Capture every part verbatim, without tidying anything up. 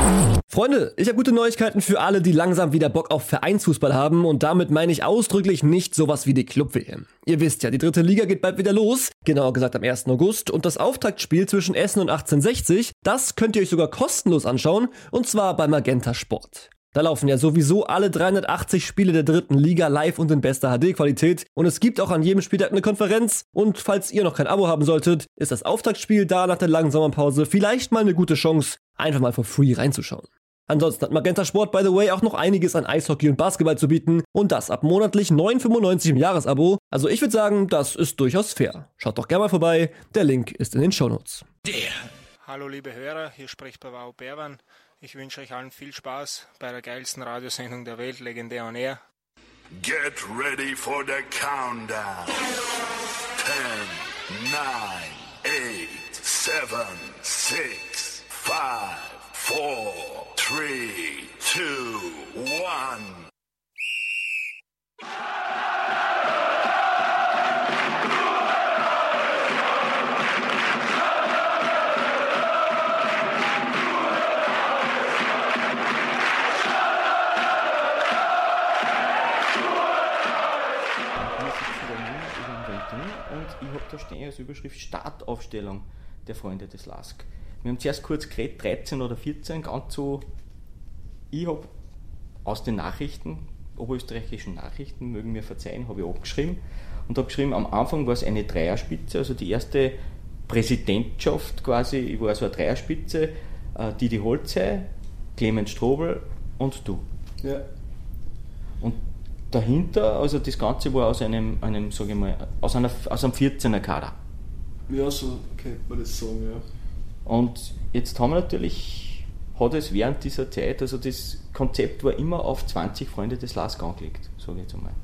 Freunde, ich habe gute Neuigkeiten für alle, die langsam wieder Bock auf Vereinsfußball haben und damit meine ich ausdrücklich nicht sowas wie die Club-W M. Ihr wisst ja, die dritte Liga geht bald wieder los, genauer gesagt am ersten August und das Auftaktspiel zwischen Essen und achtzehnhundertsechzig, das könnt ihr euch sogar kostenlos anschauen und zwar bei Magenta Sport. Da laufen ja sowieso alle dreihundertachtzig Spiele der dritten Liga live und in bester H D-Qualität und es gibt auch an jedem Spieltag eine Konferenz und falls ihr noch kein Abo haben solltet, ist das Auftaktspiel da nach der langen Sommerpause vielleicht mal eine gute Chance, einfach mal for free reinzuschauen. Ansonsten hat Magenta Sport, by the way, auch noch einiges an Eishockey und Basketball zu bieten und das ab monatlich neun Euro fünfundneunzig im Jahresabo. Also ich würde sagen, das ist durchaus fair. Schaut doch gerne mal vorbei, der Link ist in den Shownotes. Yeah. Hallo liebe Hörer, hier spricht Pavao Berwan. Ich wünsche euch allen viel Spaß bei der geilsten Radiosendung der Welt, Legendär on Air. Get ready for the countdown. ten, nine, eight, seven, six, five, four, three, two, one. Und ich habe da stehen als Überschrift Startaufstellung der Freunde des Lask. Wir haben zuerst kurz geredet, dreizehn oder vierzehn, ganz so. Ich habe aus den Nachrichten, oberösterreichischen Nachrichten, mögen mir verzeihen, habe ich abgeschrieben und habe geschrieben, am Anfang war es eine Dreierspitze, also die erste Präsidentschaft quasi, ich war so eine Dreierspitze, äh, Didi Holzhey, Clemens Strobel und du. Ja. Und dahinter, also das Ganze war aus einem, einem sage ich mal, aus, einer, aus einem vierzehner Kader. Ja, so könnte man das sagen, ja. Und jetzt haben wir natürlich, hat es während dieser Zeit, also das Konzept war immer auf zwanzig Freunde des Lask angelegt, sage ich jetzt einmal.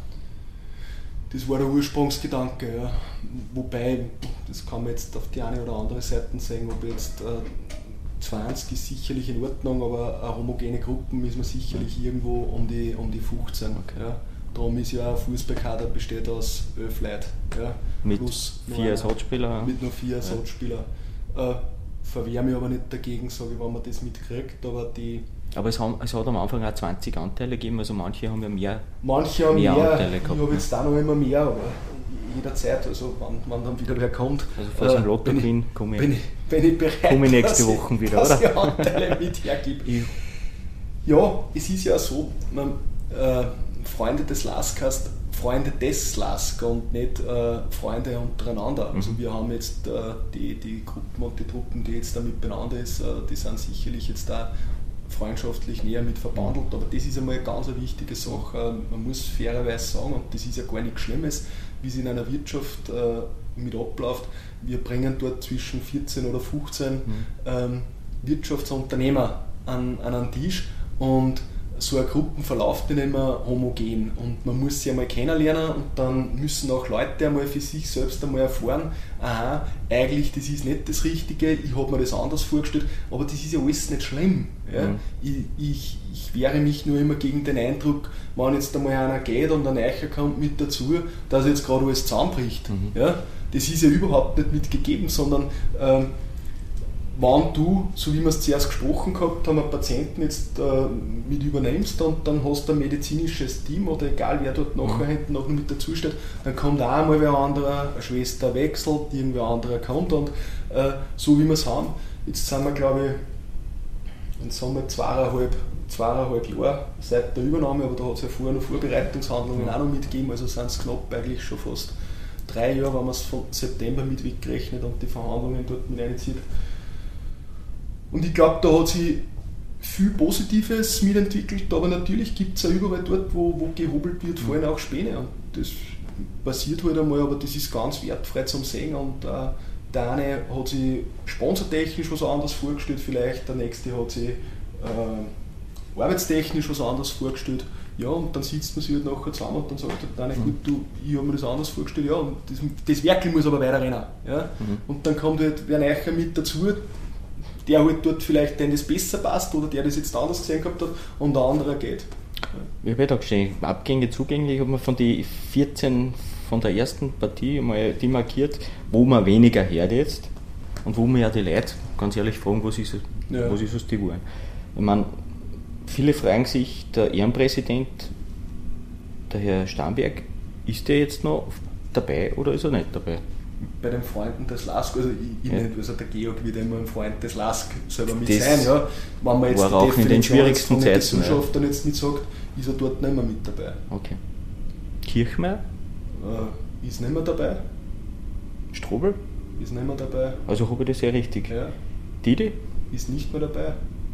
Das war der Ursprungsgedanke, ja. Wobei, das kann man jetzt auf die eine oder andere Seite sagen, ob jetzt äh, zwanzig ist sicherlich in Ordnung, aber eine homogene Gruppen ist man sicherlich ja. irgendwo um die, um die fünfzehn. Okay. Ja. Darum ist ja ein Fußballkader besteht aus elf Leuten. Ja. Mit Plus vier Ersatzspieler. Mit nur vier Ersatzspieler. Ja. Äh, verwehre mich aber nicht dagegen, sage ich, wenn man das mitkriegt. Aber, die aber es, haben, es hat am Anfang auch zwanzig Anteile gegeben, also manche haben ja mehr, manche haben mehr, mehr Anteile gehabt. Ich habe jetzt da noch immer mehr, aber jederzeit, also wenn, wenn dann wieder wer kommt. Also falls ich äh, im Lotto bin, komme ich, bin ich, bin ich bereit, komm ich nächste Woche wieder, dass oder? ich Anteile mit hergebe. Ja, es ist ja so, man, äh, Freunde des Lask heißt Freunde des Lask und nicht äh, Freunde untereinander. Mhm. Also wir haben jetzt äh, die, die Gruppen und die Truppen, die jetzt da mit beieinander ist, äh, die sind sicherlich jetzt da freundschaftlich näher mit verbandelt, aber das ist einmal eine ganz wichtige Sache. Man muss fairerweise sagen, und das ist ja gar nichts Schlimmes, wie es in einer Wirtschaft äh, mit abläuft. Wir bringen dort zwischen vierzehn oder fünfzehn mhm. ähm, Wirtschaftsunternehmer an, an einen Tisch und so eine Gruppe verläuft nicht immer homogen und man muss sie einmal kennenlernen und dann müssen auch Leute einmal für sich selbst einmal erfahren, aha, eigentlich das ist nicht das Richtige, ich habe mir das anders vorgestellt, aber das ist ja alles nicht schlimm. Ja? Mhm. Ich, ich, ich wehre mich nur immer gegen den Eindruck, wenn jetzt einmal einer geht und ein Neuer kommt mit dazu, dass jetzt gerade alles zusammenbricht. Mhm. Ja? Das ist ja überhaupt nicht mitgegeben, sondern ähm, wenn du, so wie wir es zuerst gesprochen gehabt haben, einen Patienten jetzt äh, mit übernimmst und dann hast du ein medizinisches Team oder egal wer dort nachher hinten noch mit dazu steht, dann kommt auch einmal wer anderer, eine Schwester wechselt, irgendwer anderer kommt und äh, so wie wir es haben. Jetzt sind wir, glaube ich, jetzt haben wir zweieinhalb, zweieinhalb Jahre seit der Übernahme, aber da hat es ja vorher noch Vorbereitungshandlungen auch noch mitgegeben, also sind es knapp eigentlich schon fast drei Jahre, wenn man es von September mit wegrechnet und die Verhandlungen dort mit reinzieht. Und ich glaube, da hat sich viel Positives mitentwickelt, aber natürlich gibt es ja überall dort, wo, wo gehobelt wird, vor allem auch Späne. Und das passiert halt einmal, aber das ist ganz wertfrei zum Sehen. Und äh, der eine hat sich sponsortechnisch was anderes vorgestellt, vielleicht der nächste hat sich äh, arbeitstechnisch was anderes vorgestellt. Ja, und dann sitzt man sich halt nachher zusammen und dann sagt der eine, gut, du, ich habe mir das anders vorgestellt, ja, und das, das Werkel muss aber weiterrennen. Ja? Mhm. Und dann kommt halt wer Neuer mit dazu, der halt dort vielleicht den das besser passt oder der das jetzt anders gesehen gehabt hat und der andere geht. Ich habe ja da gesehen, Abgänge, Zugänge, ich habe mir von den vierzehn von der ersten Partie mal die markiert, wo man weniger hört jetzt. Und wo mir ja die Leute ganz ehrlich fragen, was ist, Ja. was ist aus die geworden? Ich meine, viele fragen sich, der Ehrenpräsident, der Herr Starnberg, ist der jetzt noch dabei oder ist er nicht dabei? Bei den Freunden des Lask, also ich, ich Ja. nicht, also der Georg wird immer ein Freund des Lask selber mit Das sein, ja. Wenn man jetzt war die auch in den Definition schwierigsten von den Zeiten, Gesellschaftern jetzt nicht sagt, ist er dort nicht mehr mit dabei. Okay. Kirchmeier, Äh, ist nicht mehr dabei, Strobel, ist nicht mehr dabei, also habe ich das sehr richtig. ja, Didi, ist nicht mehr dabei.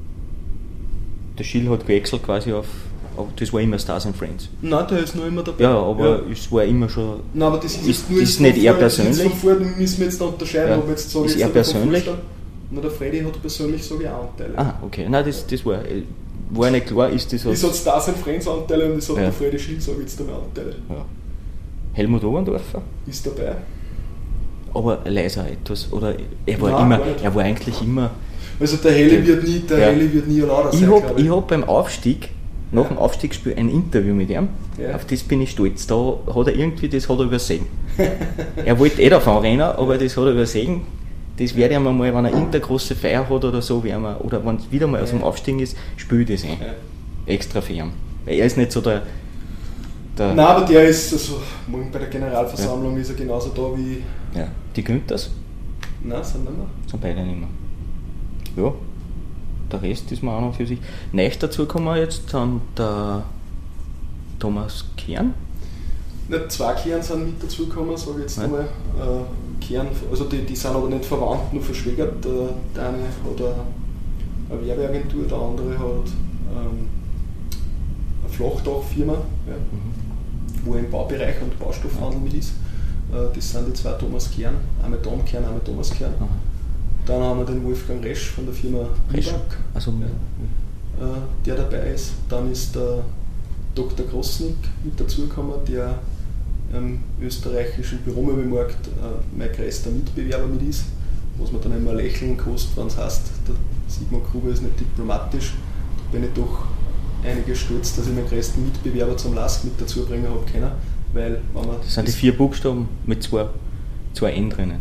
der Schill hat gewechselt quasi auf, auf, das war immer Stars and Friends. Nein, der ist noch immer dabei. Ja, aber es war immer schon. Nein, aber das ist, Ist- jetzt nur ist jetzt nicht von er vor- das ist jetzt persönlich? Von vor, müssen wir jetzt da unterscheiden, Ja. ob wir jetzt sage Ist jetzt er der vom persönlich? Vorstand- Na, der Freddy hat persönlich, sage ich, auch Anteile. Ah, okay. Nein, das, das war, war nicht klar, ist das Das was. hat Stars and Friends Anteile und das hat Ja. der Freddy Schill, sage ich jetzt einmal, Anteile. Ja. Helmut Oberndorfer, Ist dabei. aber leiser etwas. Oder er war Nein, immer, gar nicht. er war eigentlich immer. Also der Heli Der- wird nie, der ja. Heli wird nie lauter Ich sein, habe glaube ich hab beim Aufstieg, nach dem Aufstiegsspiel, ein Interview mit ihm. Ja. Auf das bin ich stolz. Da hat er irgendwie, das hat er übersehen. Er wollte eh davon rennen, aber das hat er übersehen. Das werde ich ihm mal, wenn er irgendeine große Feier hat oder so, werden wir, oder wenn es wieder mal aus dem Ja. Aufstieg ist, spiele ich das ein. Ja. Extra für ihn. Weil er ist nicht so der. der Nein, aber der ist, also morgen bei der Generalversammlung ist er genauso da wie. ja, die Günthers Nein, sind nicht mehr. sind beide nicht mehr. Ja, der Rest ist mir auch noch für sich. Neu dazu kommen jetzt dann der Thomas Kern. Nicht zwei Kern sind mit dazugekommen, sage ich jetzt Ja. einmal. Äh, Kern, also die, die sind aber nicht verwandt, nur verschwägert. Der, der eine hat eine, eine Werbeagentur, der andere hat ähm, eine Flachdachfirma, ja, wo er im Baubereich und Baustoffhandel mit ist. Äh, das sind die zwei Thomas Kern, einmal Tom Kern, einmal Thomas Kern. Aha. Dann haben wir den Wolfgang Resch von der Firma Resch. Biwak, Also, ja, äh, der dabei ist. Dann ist der Doktor Krosnick mit dazugekommen, der im österreichischen Büromöbelmarkt äh, mein größter Mitbewerber mit ist, was man dann immer lächeln kostet, wenn es heißt, der Sigmar Gruber ist nicht diplomatisch. Da bin ich doch einige stolz, dass ich meinen größten Mitbewerber zum Lask mit dazu bringen habe können, weil wenn man das sind die vier Buchstaben mit zwei, zwei N drinnen.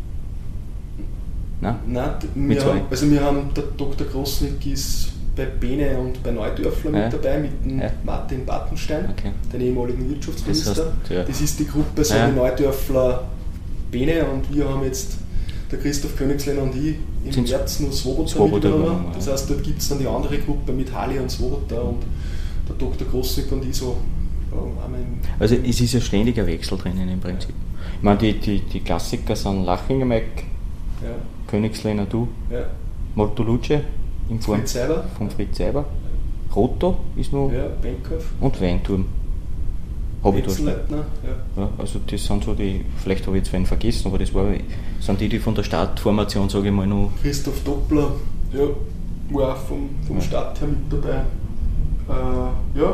Nein? Nein, d- Mit wir zwei. haben, also wir haben, der Doktor Krosnick ist bei Bene und bei Neudörfler Ja. mit dabei, mit dem Ja. Martin Battenstein, Okay. den ehemaligen Wirtschaftsminister. Das heißt, ja. Das ist die Gruppe so Ja. wie Neudörfler Bene und wir haben jetzt, der Christoph Königslehner und ich, im Sind's März nur Swoboda Swoboda mitgenommen. übernommen, ja. Das heißt, dort gibt es dann die andere Gruppe mit Hali und Swoboda und der Doktor Krosnick und ich so ja, einmal im Also es ist ja ständiger Wechsel drinnen im Prinzip. Ich meine, die, die, die Klassiker sind Lachinger Mike, ja, Königslehner du, ja, Moltoluce in Form Fritz Seiber, von Fritz Seiber, Roto ist noch ja, Benkhoff, und Weinturm. Habe ich da stehen. Wetzenleitner, ja. Ja, also das sind so die, vielleicht habe ich jetzt wen vergessen, aber das war, sind die, die von der Startformation, sage ich mal, noch. Christoph Doppler, ja, war auch vom, vom Ja. Start her mit dabei. Äh, ja.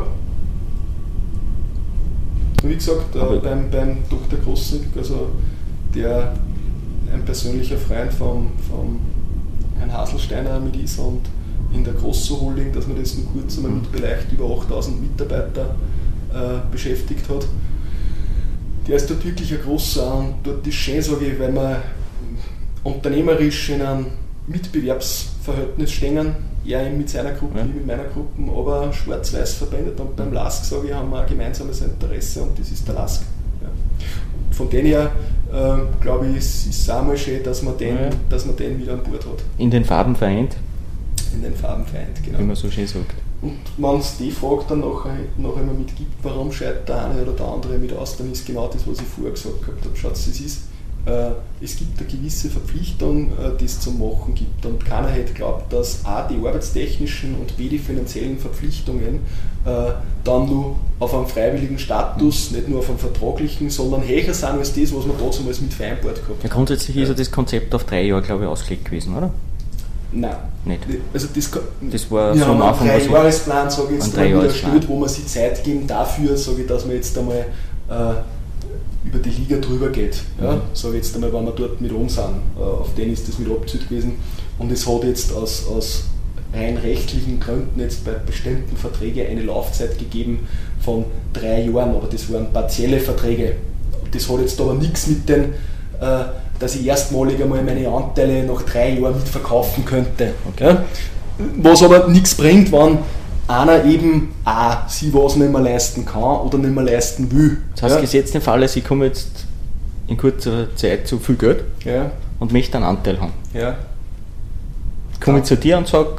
Wie gesagt, äh, Aber- beim, beim Doktor Krosnick, also der ein persönlicher Freund vom, vom Herrn Haselsteiner mit ist und in der Grosso Holding, dass man das nur kurz einmal Mhm. mitbeleicht, über achttausend Mitarbeiter äh, beschäftigt hat. Der ist dort wirklich ein großer und dort ist schön, sage ich, weil man unternehmerisch in einem Mitbewerbsverhältnis stehen, er eben mit seiner Gruppe, Ja. ich mit meiner Gruppe, aber schwarz-weiß verbindet und beim Lask, sage ich, haben wir ein gemeinsames Interesse und das ist der Lask. Ja. Von dem her, äh, glaube ich, ist es auch mal schön, dass man, den, Ja. dass man den wieder an Bord hat, In den Farben vereint, in den Farben vereint. Genau. wie man so schön sagt. Und wenn es die Frage dann nachher, nachher immer mitgibt, warum scheint der eine oder der andere mit aus, dann ist genau das, was ich vorher gesagt habe. Schaut, es ist, äh, es gibt eine gewisse Verpflichtung, äh, die es zum Machen gibt. Und keiner hätte geglaubt, dass A, die arbeitstechnischen und B, die finanziellen Verpflichtungen äh, dann nur auf einem freiwilligen Status, nicht nur auf einem vertraglichen, sondern höher sind als das, was man damals mit vereinbart gehabt Ja, hat. grundsätzlich ist ja das Konzept auf drei Jahre, glaube ich, ausgelegt gewesen, oder? Nein. Nicht. Also das, kann- Das war wir so haben am einen Anfang was so- Drei-Jahresplan, sage ich Ein jetzt mal, wieder Drei-Jahresplan. gestellt, wo wir sich Zeit geben dafür, sage ich, dass man jetzt einmal äh, über die Liga drüber geht. Ja? Mhm. Sage ich jetzt einmal, wenn wir dort mit rum sind, äh, auf den ist das mit Abzug gewesen. Und es hat jetzt aus, aus rein rechtlichen Gründen jetzt bei bestimmten Verträgen eine Laufzeit gegeben von drei Jahren, aber das waren partielle Verträge. Das hat jetzt aber nichts mit den äh, dass ich erstmalig einmal meine Anteile nach drei Jahren mitverkaufen könnte. Okay. Ja? Was aber nichts bringt, wenn einer eben auch sich was nicht mehr leisten kann oder nicht mehr leisten will. Das heißt, ja? gesetzt den Fall, ich komme jetzt in kurzer Zeit zu viel Geld Ja. und möchte einen Anteil haben. Ja. Komme ich zu dir und sage,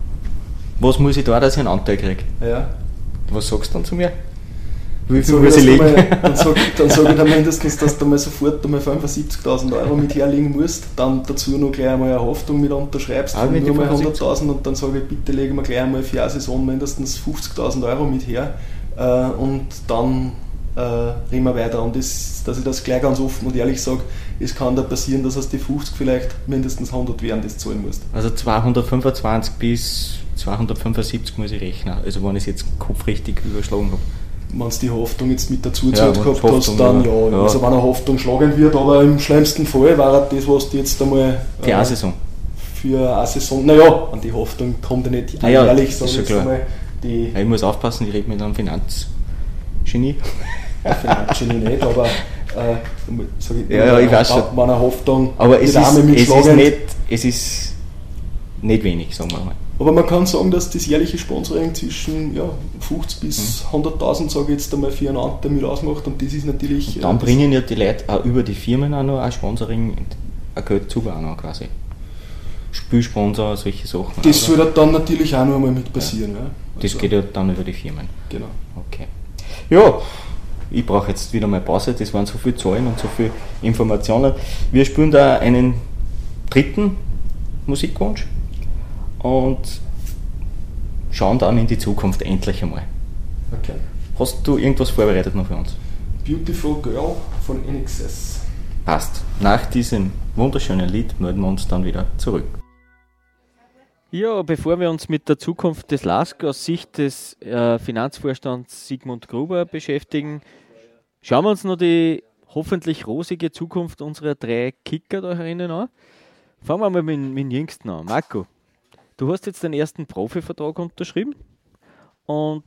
was muss ich da, dass ich einen Anteil kriege? Ja. Was sagst du dann zu mir? Wie viel Sag muss ich ich, dass du legen? mal- Dann sage dann sag ich dir mindestens, dass du mal sofort einmal fünfundsiebzigtausend Euro mit herlegen musst, dann dazu noch gleich einmal eine Haftung mit unterschreibst Ah, von mit nur die mal fünfundsiebzig? hunderttausend und dann sage ich, bitte legen wir gleich einmal für eine Saison mindestens fünfzigtausend Euro mit her äh, und dann äh, reden wir weiter. Und das, dass ich das gleich ganz offen und ehrlich sage, es kann da passieren, dass aus die fünfzig vielleicht mindestens hundert wären, das zahlen musst. Also zweihundertfünfundzwanzig bis zweihundertfünfundsiebzig muss ich rechnen, also wenn ich es jetzt kopfrichtig überschlagen habe. Wenn du die Haftung jetzt mit dazu Ja, gezahlt wenn gehabt die hast, Haftung, dann ja. ja, Ja. also wenn eine Haftung schlagen wird, aber im schlimmsten Fall wäre das, was du jetzt einmal Für äh, eine Saison. für eine Saison, naja, an die Haftung kommt ja nicht Ah ja, ehrlich, das ist sondern schon jetzt klar. einmal die Ja, ich muss aufpassen, ich rede mit einem Finanzgenie. Finanzgenie nicht, aber äh, sag ich, Ja, ja, ich weiß schon. wenn eine Haftung Aber es mit ist, Arme es, ist mitschlagend- nicht, es ist nicht wenig, sagen wir mal. Aber man kann sagen, dass das jährliche Sponsoring zwischen ja, fünfzig bis hunderttausend, sage ich jetzt einmal, für einen Anteil mit ausmacht und das ist natürlich... Dann äh, das- bringen ja die Leute auch über die Firmen auch noch ein Sponsoring, ein Geld zu auch noch quasi. Spielsponsor, solche Sachen. Das Also, soll dann natürlich auch noch einmal mit passieren. Ja. das Also, geht ja dann über die Firmen. Genau. Okay. Ja, ich brauche jetzt wieder mal Pause, das waren so viele Zahlen und so viele Informationen. Wir spielen da einen dritten Musikwunsch und schauen dann in die Zukunft endlich einmal. Okay. Hast du irgendwas vorbereitet noch für uns? Beautiful Girl von N X S. Passt. Nach diesem wunderschönen Lied melden wir uns dann wieder zurück. Ja, bevor wir uns mit der Zukunft des L A S K aus Sicht des äh, Finanzvorstands Sigmund Gruber beschäftigen, schauen wir uns noch die hoffentlich rosige Zukunft unserer drei Kicker da herinnen an. Fangen wir mal mit, mit dem Jüngsten an. Marco, du hast jetzt den ersten Profivertrag unterschrieben und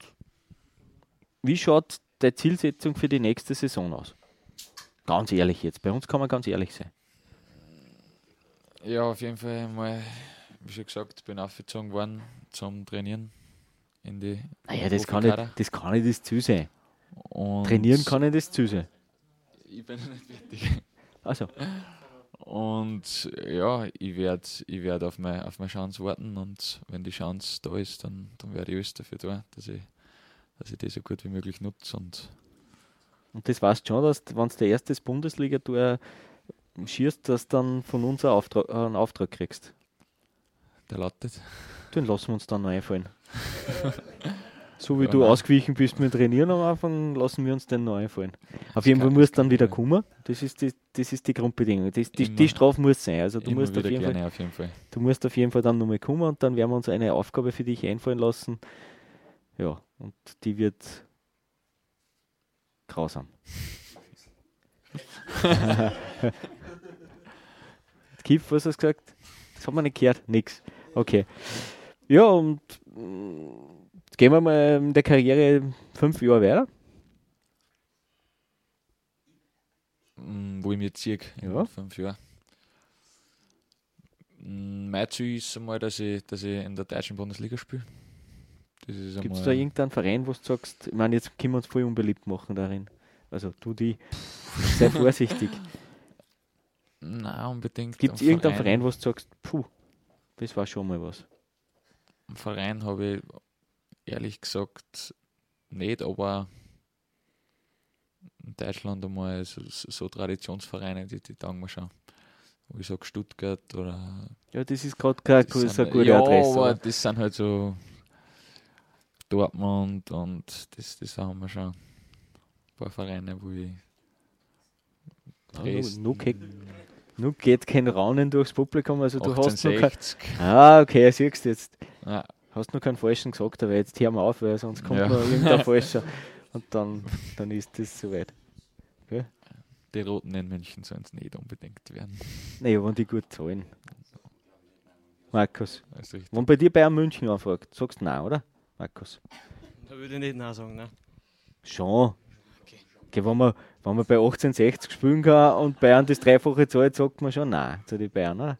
wie schaut deine Zielsetzung für die nächste Saison aus? Ganz ehrlich jetzt, bei uns kann man ganz ehrlich sein. Ja, auf jeden Fall mal, wie schon gesagt, bin aufgezogen worden zum Trainieren in die Naja, das kann, nicht, Profikader. das kann nicht das Ziel sein. Und Trainieren kann nicht das Ziel sein. Ich bin noch nicht fertig. Also, Und ja, ich werde ich werd auf, meine, auf meine Chance warten und wenn die Chance da ist, dann, dann werde ich alles dafür tun, dass ich, dass ich das so gut wie möglich nutze. Und und das weißt schon, dass wenn du der erste Bundesliga-Tor schießt, dass du dann von uns einen Auftrag, äh, einen Auftrag kriegst. der lautet. Den lassen wir uns dann noch einfallen. So wie Ja, du nein. ausgewichen bist mit Trainieren am Anfang, lassen wir uns den noch einfallen. Auf Das jeden kann- Fall musst das du dann kann wieder ich. kommen. Das ist die, das ist die Grundbedingung. Das, die, Immer. die Strafe muss sein. Also du Immer musst, auf wieder jeden Fall, gerne auf jeden Fall. du musst auf jeden Fall dann nochmal kommen und dann werden wir uns eine Aufgabe für dich einfallen lassen. Ja, und die wird grausam. Kiff, was hast du gesagt? Das hat man nicht gehört. Nix. Okay. Ja, und mm, jetzt gehen wir mal in der Karriere fünf Jahre weiter. Mm, Wo ich mich ziehe Ja. in fünf Jahren. Mm, Mein Ziel ist einmal, dass ich, dass ich in der deutschen Bundesliga spiele. Das ist Gibt es einmal- da irgendeinen Verein, wo du sagst, ich meine, jetzt können wir uns voll unbeliebt machen darin. Also du die, sei vorsichtig. Nein, unbedingt. Gibt es Am irgendeinen Verein, wo du sagst, puh, das war schon mal was. Am Verein habe ich ehrlich gesagt nicht, aber in Deutschland einmal so, so Traditionsvereine, die, die taugen mir schon. Wo ich sage Stuttgart oder. Ja, das ist gerade keine das so sind- eine gute ja, Adresse. aber aber- das sind halt so Dortmund und das, das haben wir schon. Ein paar Vereine, wo ich. Ja, Dresden, nu, nu, geht, nu geht kein Raunen durchs Publikum, also du hast noch kein, achtzehnhundertsechzig. ah, okay, siehst du jetzt. Ja, Hast noch keinen falschen gesagt, aber jetzt hör mal auf, weil sonst kommt Ja. noch irgendein falscher und dann, dann ist das soweit. die Roten in München sollen es nicht unbedingt werden. Naja, wenn die gut zahlen. Markus, Das ist richtig. wenn bei dir Bayern München anfragt, sagst du nein, oder? Markus? Da würde ich nicht nein sagen, ne? Schon. Okay, wenn, man, wenn man bei achtzehnhundertsechzig spielen kann und Bayern das Dreifache zahlt, sagt man schon nein zu den Bayern, oder?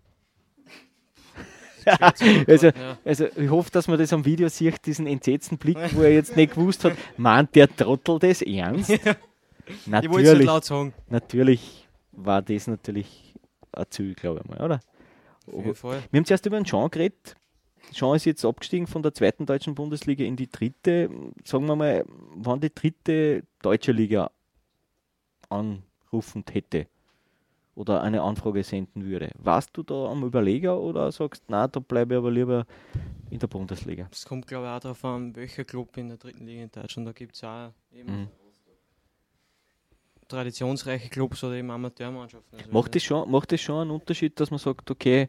also, also ich hoffe, dass man das am Video sieht, diesen entsetzten Blick, wo er jetzt nicht gewusst hat, meint der Trottel das ernst? Natürlich, ich wollte es nicht laut sagen. Natürlich war das natürlich ein Ziel, glaube ich mal, oder? Auf jeden Fall. Wir haben zuerst über den Jean geredet. Jean ist jetzt abgestiegen von der zweiten deutschen Bundesliga in die dritte. Sagen wir mal, wann die dritte deutsche Liga anrufend hätte oder eine Anfrage senden würde. Warst du da am Überleger oder sagst, na, da bleibe ich aber lieber in der Bundesliga? Es kommt, glaube ich, auch darauf an, welcher Club in der dritten Liga in Deutschland. Da gibt es auch eben mhm. traditionsreiche Clubs oder eben Amateurmannschaften. Also macht, das schon, macht das schon einen Unterschied, dass man sagt, okay,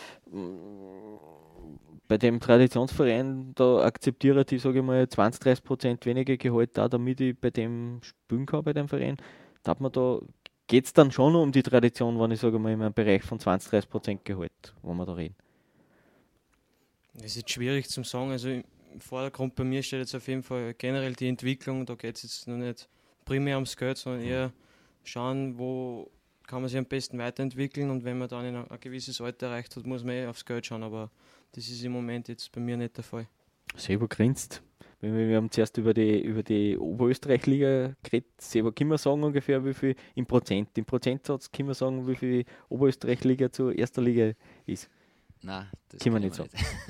bei dem Traditionsverein, da akzeptiere ich, sage ich mal, zwanzig bis dreißig Prozent weniger Gehalt da, damit ich bei dem spielen kann, bei dem Verein. Da, da geht es dann schon um die Tradition, wenn ich sage mal, in einem Bereich von zwanzig bis dreißig Prozent Gehalt, wo wir da reden. Das ist jetzt schwierig zu sagen. Also im Vordergrund bei mir steht jetzt auf jeden Fall generell die Entwicklung. Da geht es jetzt noch nicht primär ums Geld, sondern eher schauen, wo kann man sich am besten weiterentwickeln, und wenn man dann in ein, ein gewisses Alter erreicht hat, muss man eh aufs Geld schauen, aber das ist im Moment jetzt bei mir nicht der Fall. Sebo grinst. Wir haben zuerst über die, über die Oberösterreich-Liga geredet. Sebo, können wir sagen ungefähr, wie viel im Prozent, im Prozentsatz können wir sagen, wie viel Oberösterreich-Liga zur erster Liga ist? Nein, das können wir nicht sagen.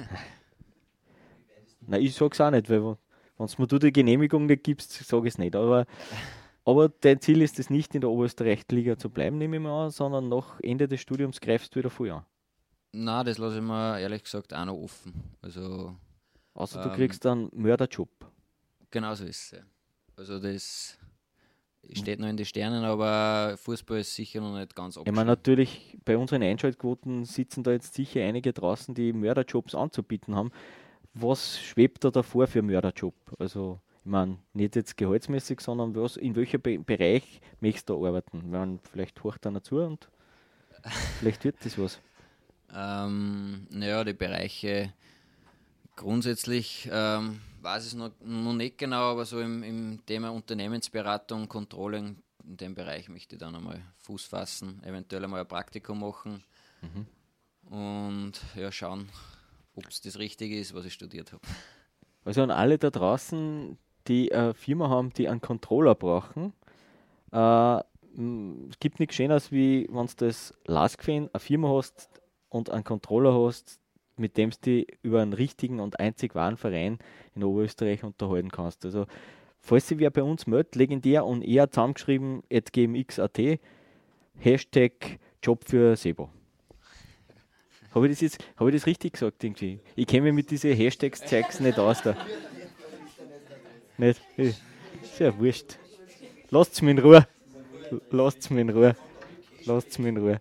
Nein, ich sage es auch nicht, weil wenn es mir du die Genehmigung nicht gibst, sage ich es nicht. Aber Aber dein Ziel ist es nicht, in der Oberösterreich-Liga zu bleiben, nehme ich mal an, sondern nach Ende des Studiums greifst du wieder voll an. Nein, das lasse ich mir ehrlich gesagt auch noch offen. Also, Außer ähm, du kriegst einen Mörderjob. Genau so ist es. Ja. Also das steht noch in den Sternen, aber Fußball ist sicher noch nicht ganz abgeschlossen. Ich meine, natürlich, bei unseren Einschaltquoten sitzen da jetzt sicher einige draußen, die Mörderjobs anzubieten haben. Was schwebt da davor für Mörderjob? Also ich meine, nicht jetzt gehaltsmäßig, sondern was, in welchem Be- Bereich möchtest du arbeiten? Meine, vielleicht horcht einer zu und vielleicht wird das was. Ähm, naja, die Bereiche grundsätzlich ähm, weiß ich noch, noch nicht genau, aber so im, im Thema Unternehmensberatung, Controlling, in dem Bereich möchte ich dann einmal Fuß fassen, eventuell einmal ein Praktikum machen mhm. und ja, schauen, ob es das Richtige ist, was ich studiert habe. Also an alle da draußen, die eine Firma haben, die einen Controller brauchen, äh, es gibt nichts Schöneres, wie wenn du das Lask-Fan, eine Firma hast und einen Controller hast, mit dem du dich über einen richtigen und einzig wahren Verein in Oberösterreich unterhalten kannst. Also, falls sich wer bei uns meldet, legendär und eher zusammengeschrieben, at g m x punkt a t, Hashtag Job für Sebo. Habe ich das jetzt, habe ich das richtig gesagt irgendwie? Ich kenne mich mit diesen Hashtags-Zeugs nicht aus da. Nicht? Ist ja wurscht. Lasst's mich in Ruhe. Lasst's mich in Ruhe. Lasst's mich in Ruhe.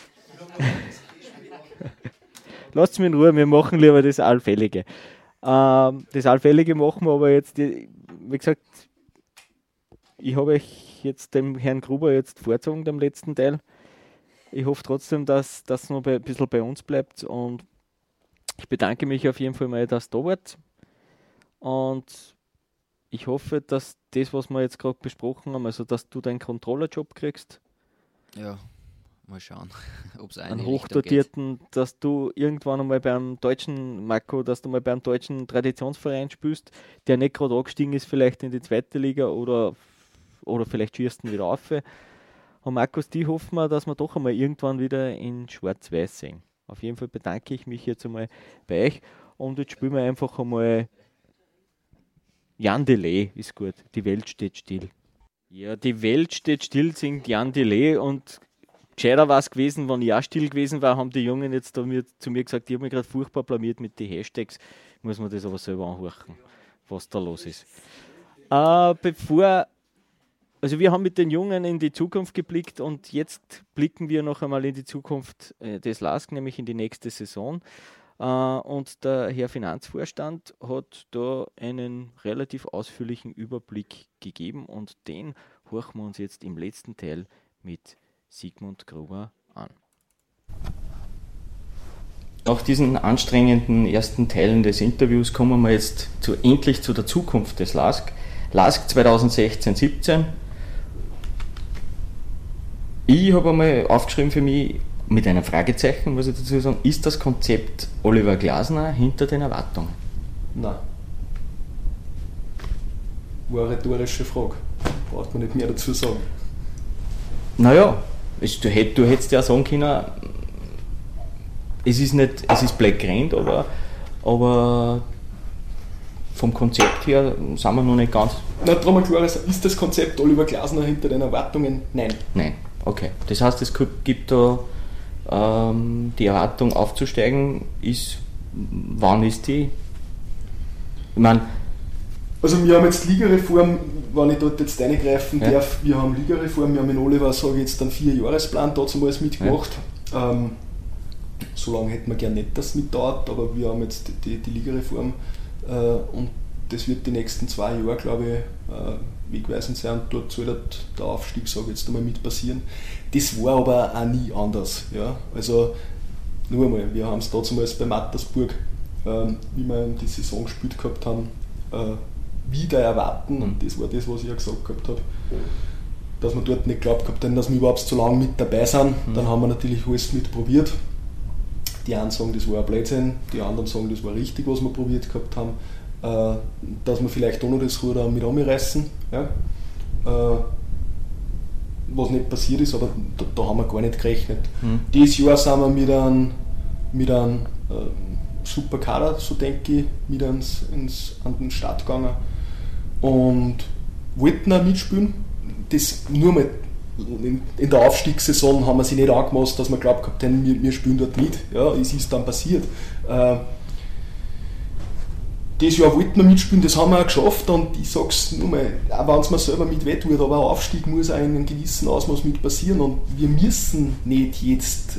Lasst's mich in Ruhe, wir machen lieber das Allfällige. Ähm, das Allfällige machen wir aber jetzt, wie gesagt, ich habe euch jetzt dem Herrn Gruber jetzt vorgezogen, dem letzten Teil. Ich hoffe trotzdem, dass das noch ein bisschen bei uns bleibt, und ich bedanke mich auf jeden Fall mal, dass du da wart, und ich hoffe, dass das, was wir jetzt gerade besprochen haben, also dass du deinen Controllerjob kriegst. Ja, mal schauen, ob es einen hochdotierten, dass du irgendwann einmal beim deutschen, Marco, dass du mal beim deutschen Traditionsverein spielst, der nicht gerade angestiegen ist, vielleicht in die zweite Liga, oder, oder vielleicht schießt ihn wieder auf. Und Markus, die hoffen wir, dass wir doch einmal irgendwann wieder in Schwarz-Weiß sehen. Auf jeden Fall bedanke ich mich jetzt einmal bei euch, und jetzt spielen wir einfach einmal Jan Delay, ist gut. Die Welt steht still. Ja, die Welt steht still, singt Jan Delay, und gescheiter war es gewesen, wenn ich auch still gewesen war, haben die Jungen jetzt da mir, zu mir gesagt, ich habe mich gerade furchtbar blamiert mit den Hashtags, muss man das aber selber anhören, was da los ist. Äh, bevor, also wir haben mit den Jungen in die Zukunft geblickt, und jetzt blicken wir noch einmal in die Zukunft äh, des Lask, nämlich in die nächste Saison. Uh, und der Herr Finanzvorstand hat da einen relativ ausführlichen Überblick gegeben, und den horchen wir uns jetzt im letzten Teil mit Sigmund Gruber an. Nach diesen anstrengenden ersten Teilen des Interviews kommen wir jetzt zu, endlich zu der Zukunft des Lask. Lask zwanzig sechzehn siebzehn. Ich habe einmal aufgeschrieben für mich, mit einem Fragezeichen, muss ich dazu sagen, ist das Konzept Oliver Glasner hinter den Erwartungen? Nein. War eine rhetorische Frage. Braucht man nicht mehr dazu sagen. Naja, es, du, hätt, du hättest ja sagen können, es ist nicht, es ist Black Grand, aber, aber vom Konzept her sind wir noch nicht ganz. Na, darum klar ist, ist das Konzept Oliver Glasner hinter den Erwartungen? Nein. Nein, okay. Das heißt, es gibt da ähm, die Erwartung aufzusteigen, ist, wann ist die? Ich meine, also wir haben jetzt Ligareform, wenn ich dort jetzt reingreifen ja. darf, wir haben Ligareform, wir haben in Oliver, sage ich jetzt, einen Vier-Jahresplan damals mitgemacht. Ja. Ähm, so lange hätten wir gerne nicht, dass es mitdauert, aber wir haben jetzt die, die Ligareform äh, und das wird die nächsten zwei Jahre, glaube ich, äh, wegweisend sein und dort soll der Aufstieg, sage ich jetzt einmal, mit passieren. Das war aber auch nie anders. Ja? Also nur einmal, wir haben es damals bei Mattersburg, äh, wie wir die Saison gespielt gehabt haben, äh, wieder erwarten, und das war das, was ich ja gesagt gehabt habe, dass wir dort nicht geglaubt gehabt haben, dass wir überhaupt so lange mit dabei sind. Mhm. Dann haben wir natürlich alles mit probiert. Die einen sagen, das war ein Blödsinn, die anderen sagen, das war richtig, was wir probiert gehabt haben, äh, dass wir vielleicht auch noch das Ruder mit anreißen, ja? äh, was nicht passiert ist, aber da, da haben wir gar nicht gerechnet. Mhm. Dieses Jahr sind wir mit einem, mit einem äh, super Kader, so denke ich, mit ins, ins, an den Start gegangen und wollten auch mitspielen. Das nur mal in, in der Aufstiegssaison haben wir sich nicht angemaßt, dass wir glaubt gehabt haben, wir, wir spielen dort mit. Ja, es ist dann passiert. Äh, das Jahr wollten wir mitspielen, das haben wir auch geschafft, und ich sage es nur mal, auch wenn es mir selber mit weh tut, aber ein Aufstieg muss auch in einem gewissen Ausmaß mit passieren, und wir müssen nicht jetzt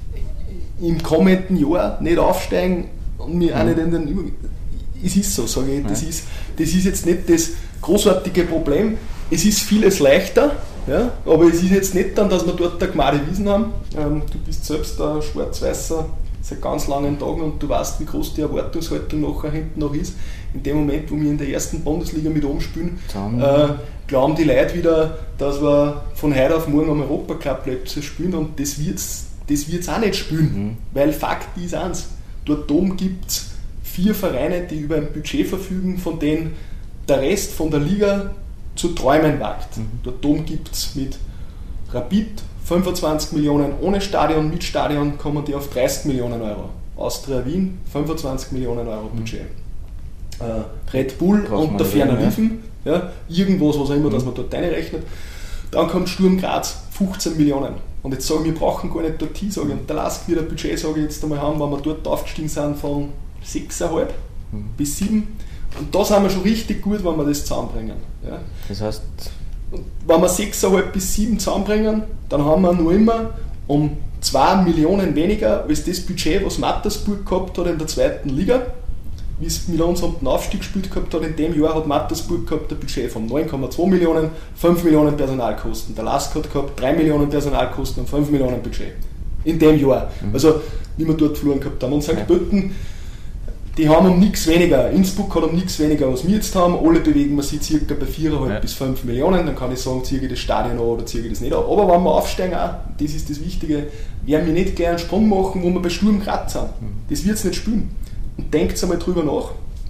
im kommenden Jahr nicht aufsteigen und wir auch nicht in den Über- es ist so, sage ich, das ist, das ist jetzt nicht das großartige Problem, es ist vieles leichter, ja, aber es ist jetzt nicht dann, dass wir dort eine gemade Wiesen haben. Ähm, du bist selbst ein Schwarz-Weißer seit ganz langen Tagen und du weißt, wie groß die Erwartungshaltung nachher hinten noch ist. In dem Moment, wo wir in der ersten Bundesliga mit umspielen, äh, glauben die Leute wieder, dass wir von heute auf morgen am Europacup-Plätze spielen, und das wird es das wird's auch nicht spielen, mhm. weil Fakt ist eins, dort oben gibt es vier Vereine, die über ein Budget verfügen, von denen der Rest von der Liga zu träumen wagt. Mhm. Dort oben gibt es mit Rapid fünfundzwanzig Millionen ohne Stadion, mit Stadion kommen die auf dreißig Millionen Euro. Austria Wien fünfundzwanzig Millionen Euro Budget. Mhm. Äh, Red Bull und der Ferner Liefen, ja, irgendwas, was auch immer, mhm. dass man dort reinrechnet. Dann kommt Sturm Graz, fünfzehn Millionen. Und jetzt sagen wir, wir brauchen gar nicht dort hin, sage ich. Und der Lask wird ein Budget, sage ich jetzt einmal, haben, wenn wir dort aufgestiegen sind, von sechs Komma fünf mhm. bis sieben. Und da sind wir schon richtig gut, wenn wir das zusammenbringen. Ja. Das heißt, und wenn wir sechs Komma fünf bis sieben zusammenbringen, dann haben wir noch immer um zwei Millionen weniger als das Budget, was Mattersburg gehabt hat in der zweiten Liga. Wie es mit uns um den Aufstieg gespielt gehabt hat, in dem Jahr hat Mattersburg gehabt ein Budget von neun Komma zwei Millionen, fünf Millionen Personalkosten. Der Lask hat gehabt drei Millionen Personalkosten und fünf Millionen Budget. In dem Jahr. Mhm. Also, wie wir dort verloren gehabt haben. Und Sankt Pölten, die haben um nichts weniger. Innsbruck hat um nichts weniger, was wir jetzt haben. Alle bewegen wir sich circa bei vier Komma fünf ja. bis fünf Millionen. Dann kann ich sagen, ziehe ich das Stadion an oder ziehe ich das nicht an. Aber wenn wir aufsteigen, auch, das ist das Wichtige, werden wir nicht gleich einen Sprung machen, wo wir bei Sturm Graz sind. Mhm. Das wird es nicht spielen. Und denkt einmal drüber nach,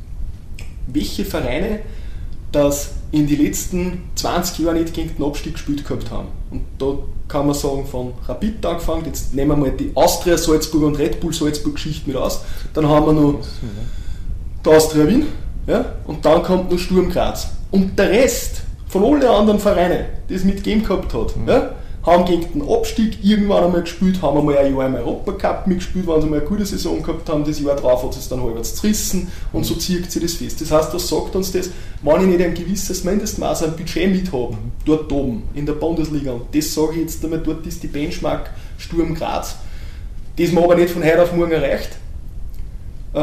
welche Vereine das in den letzten zwanzig Jahren nicht gegen den Abstieg gespielt gehabt haben. Und da kann man sagen, von Rapid angefangen, jetzt nehmen wir mal die Austria Salzburg und Red Bull Salzburg Geschichte mit aus, dann haben wir noch die Austria Wien, ja, und dann kommt noch Sturm Graz. Und der Rest von allen anderen Vereinen, die es mitgegeben gehabt hat, mhm. ja, haben gegen den Abstieg irgendwann einmal gespielt, haben einmal ein Jahr im Europacup mitgespielt, wenn sie mal eine gute Saison gehabt haben, das Jahr drauf hat es dann halbwegs zerrissen und mhm. so zieht sich das fest. Das heißt, was sagt uns das, wenn ich nicht ein gewisses Mindestmaß an Budget mit habe, dort oben in der Bundesliga, und das sage ich jetzt einmal, dort ist die Benchmark Sturm Graz, das man aber nicht von heute auf morgen erreicht, äh,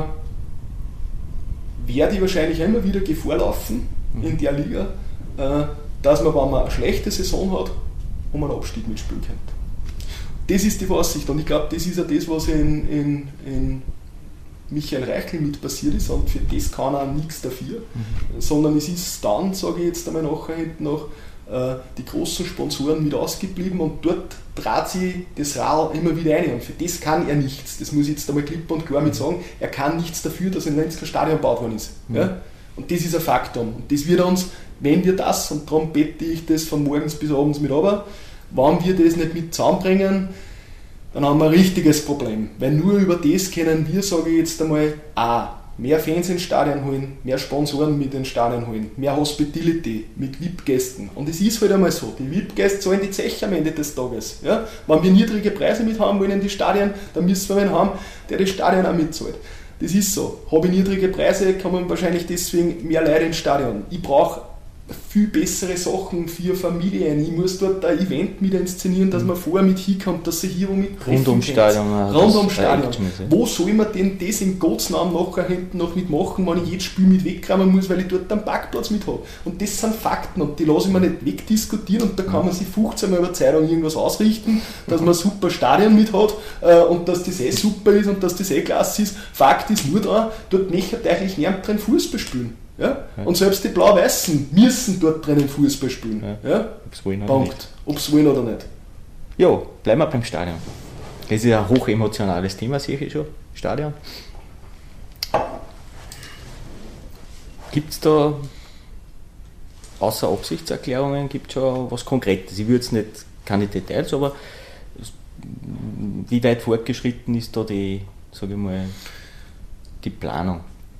werde ich wahrscheinlich immer wieder Gefahr laufen mhm. in der Liga, äh, dass man, wenn man eine schlechte Saison hat, um einen Abstieg mitspielen könnte. Das ist die Aussicht, und ich glaube, das ist ja das, was in, in, in Michael Reichel mit passiert ist, und für das kann er nichts dafür, mhm. sondern es ist dann, sage ich jetzt einmal nachher hinten noch, äh, die großen Sponsoren mit ausgeblieben und dort dreht sich das Rad immer wieder rein und für das kann er nichts. Das muss ich jetzt einmal klipp und klar mit sagen. Er kann nichts dafür, dass in Lenz kein Stadion gebaut worden ist. Mhm. Ja? Und das ist ein Faktum. Und das wird uns, wenn wir das, und darum bete ich das von morgens bis abends mit runter, wenn wir das nicht mit zusammenbringen, dann haben wir ein richtiges Problem. Weil nur über das können wir, sage ich jetzt einmal, A, mehr Fans ins Stadion holen, mehr Sponsoren mit ins Stadion holen, mehr Hospitality mit V I P-Gästen. Und es ist halt einmal so, die V I P-Gäste zahlen die Zeche am Ende des Tages. Ja? Wenn wir niedrige Preise mit haben wollen in die Stadien, dann müssen wir einen haben, der das Stadion auch mitzahlt. Das ist so. Habe ich niedrige Preise, kommen wahrscheinlich deswegen mehr Leute ins Stadion. Ich brauche viel bessere Sachen für Familien. Ich muss dort ein Event mit inszenieren, dass man vorher mit hinkommt, dass sie hier wo mit Rund ums Stadion. Rund ums Stadion. Wo soll man denn das in Gottes Namen nachher hinten noch mitmachen, wenn ich jedes Spiel mit wegkramen muss, weil ich dort einen Parkplatz mit habe? Und das sind Fakten und die lasse ich mir nicht wegdiskutieren und da kann man sich fünfzehn Mal über Zeitung irgendwas ausrichten, dass man ein super Stadion mit hat äh, und dass das eh super ist und dass das eh klasse ist. Fakt ist nur da, dort möchte eigentlich niemand drin Fußball spielen. Ja? Ja. Und selbst die Blau-Weißen müssen dort drinnen Fußball spielen. Ja. Ja? Ob sie wollen oder Punkt. nicht. Ob sie wollen oder nicht. Ja, bleiben wir beim Stadion. Das ist ein hochemotionales Thema, sehe ich schon. Stadion. Gibt es da außer Absichtserklärungen gibt es schon was Konkretes? Ich würde jetzt nicht, keine Details, aber wie weit fortgeschritten ist da die, sage ich mal, die Planung?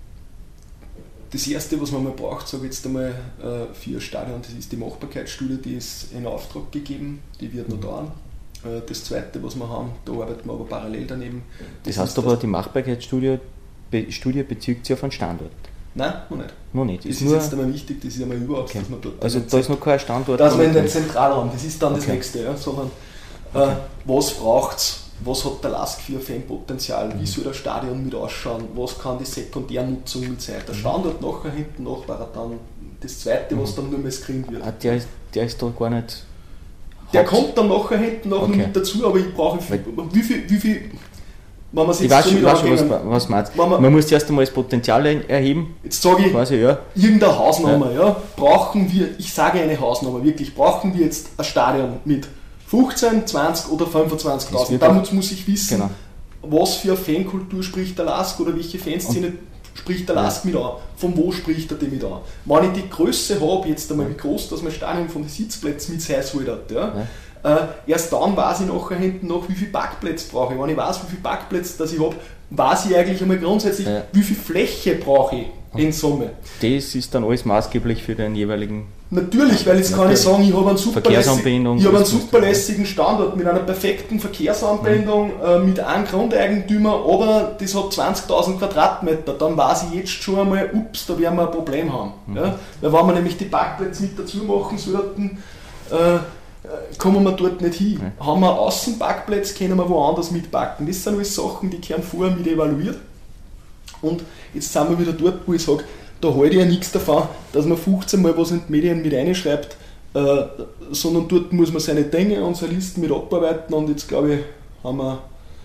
Das Erste, was man mal braucht, sage ich jetzt einmal äh, für ein Stadion, das ist die Machbarkeitsstudie, die ist in Auftrag gegeben, die wird noch dauern. Äh, das Zweite, was wir haben, da arbeiten wir aber parallel daneben. Das, das heißt aber, die Machbarkeitsstudie Be Studie bezieht sich auf einen Standort? Nein, noch nicht. Noch nicht. Das ist, ist nur jetzt einmal wichtig, das ist einmal überhaupt, okay. dass man dort... Also da ist noch kein Standort? Dass man in den Zentralraum, das ist dann okay. das Nächste, ja, sondern okay. äh, was braucht es? Was hat der Lask für Fanpotenzial? Wie soll das Stadion mit ausschauen? Was kann die Sekundärnutzung mit sein? Der Standort nachher hinten nach war dann das Zweite, was dann nur mehr screent wird. Ah, der, ist, der ist da gar nicht... Der kommt dann nachher hinten noch okay. mit dazu, aber ich brauche viel, wie viel... Wie viel wenn man ich weiß schon, was, was meinst. Man, man muss zuerst einmal das Potenzial erheben. Jetzt sage ich, quasi, ja. irgendeine Hausnummer, ja. ja. Brauchen wir, ich sage eine Hausnummer, wirklich, brauchen wir jetzt ein Stadion mit fünfzehn, zwanzig oder fünfundzwanzigtausend. Damit muss ich wissen, genau. was für eine Fankultur spricht der Lask oder welche Fanszene und spricht der Lask ja. mit an. Von wo spricht er die mit an? Wenn ich die Größe habe, jetzt einmal wie groß das mein Stadion von den Sitzplätzen mit sein soll, ja, ja. Äh, erst dann weiß ich nachher hinten noch, wie viele Parkplätze brauche ich. Wenn ich weiß, wie viele Parkplätze das ich habe, weiß ich eigentlich einmal grundsätzlich, ja. wie viel Fläche brauche ich in Summe. Das ist dann alles maßgeblich für den jeweiligen... Natürlich, weil jetzt kann ich sagen, ich habe einen, Verkehrsanbindung, ich habe einen superlässigen Standort mit einer perfekten Verkehrsanbindung, mhm. äh, mit einem Grundeigentümer, aber das hat zwanzigtausend Quadratmeter. Dann weiß ich jetzt schon einmal, ups, da werden wir ein Problem haben. Mhm. Ja? Weil wenn wir nämlich die Parkplätze mit dazu machen sollten, äh, kommen wir dort nicht hin. Mhm. Haben wir Außenparkplätze, können wir woanders mitparken. Das sind alles Sachen, die werden vorher mit evaluiert. Und jetzt sind wir wieder dort, wo ich sage, da halte ich ja nichts davon, dass man fünfzehn Mal was in die Medien mit reinschreibt, äh, sondern dort muss man seine Dinge und seine Listen mit abarbeiten und jetzt glaube ich, haben wir,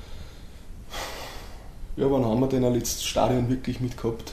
ja, wann haben wir denn ein letztes Stadion wirklich mitgehabt?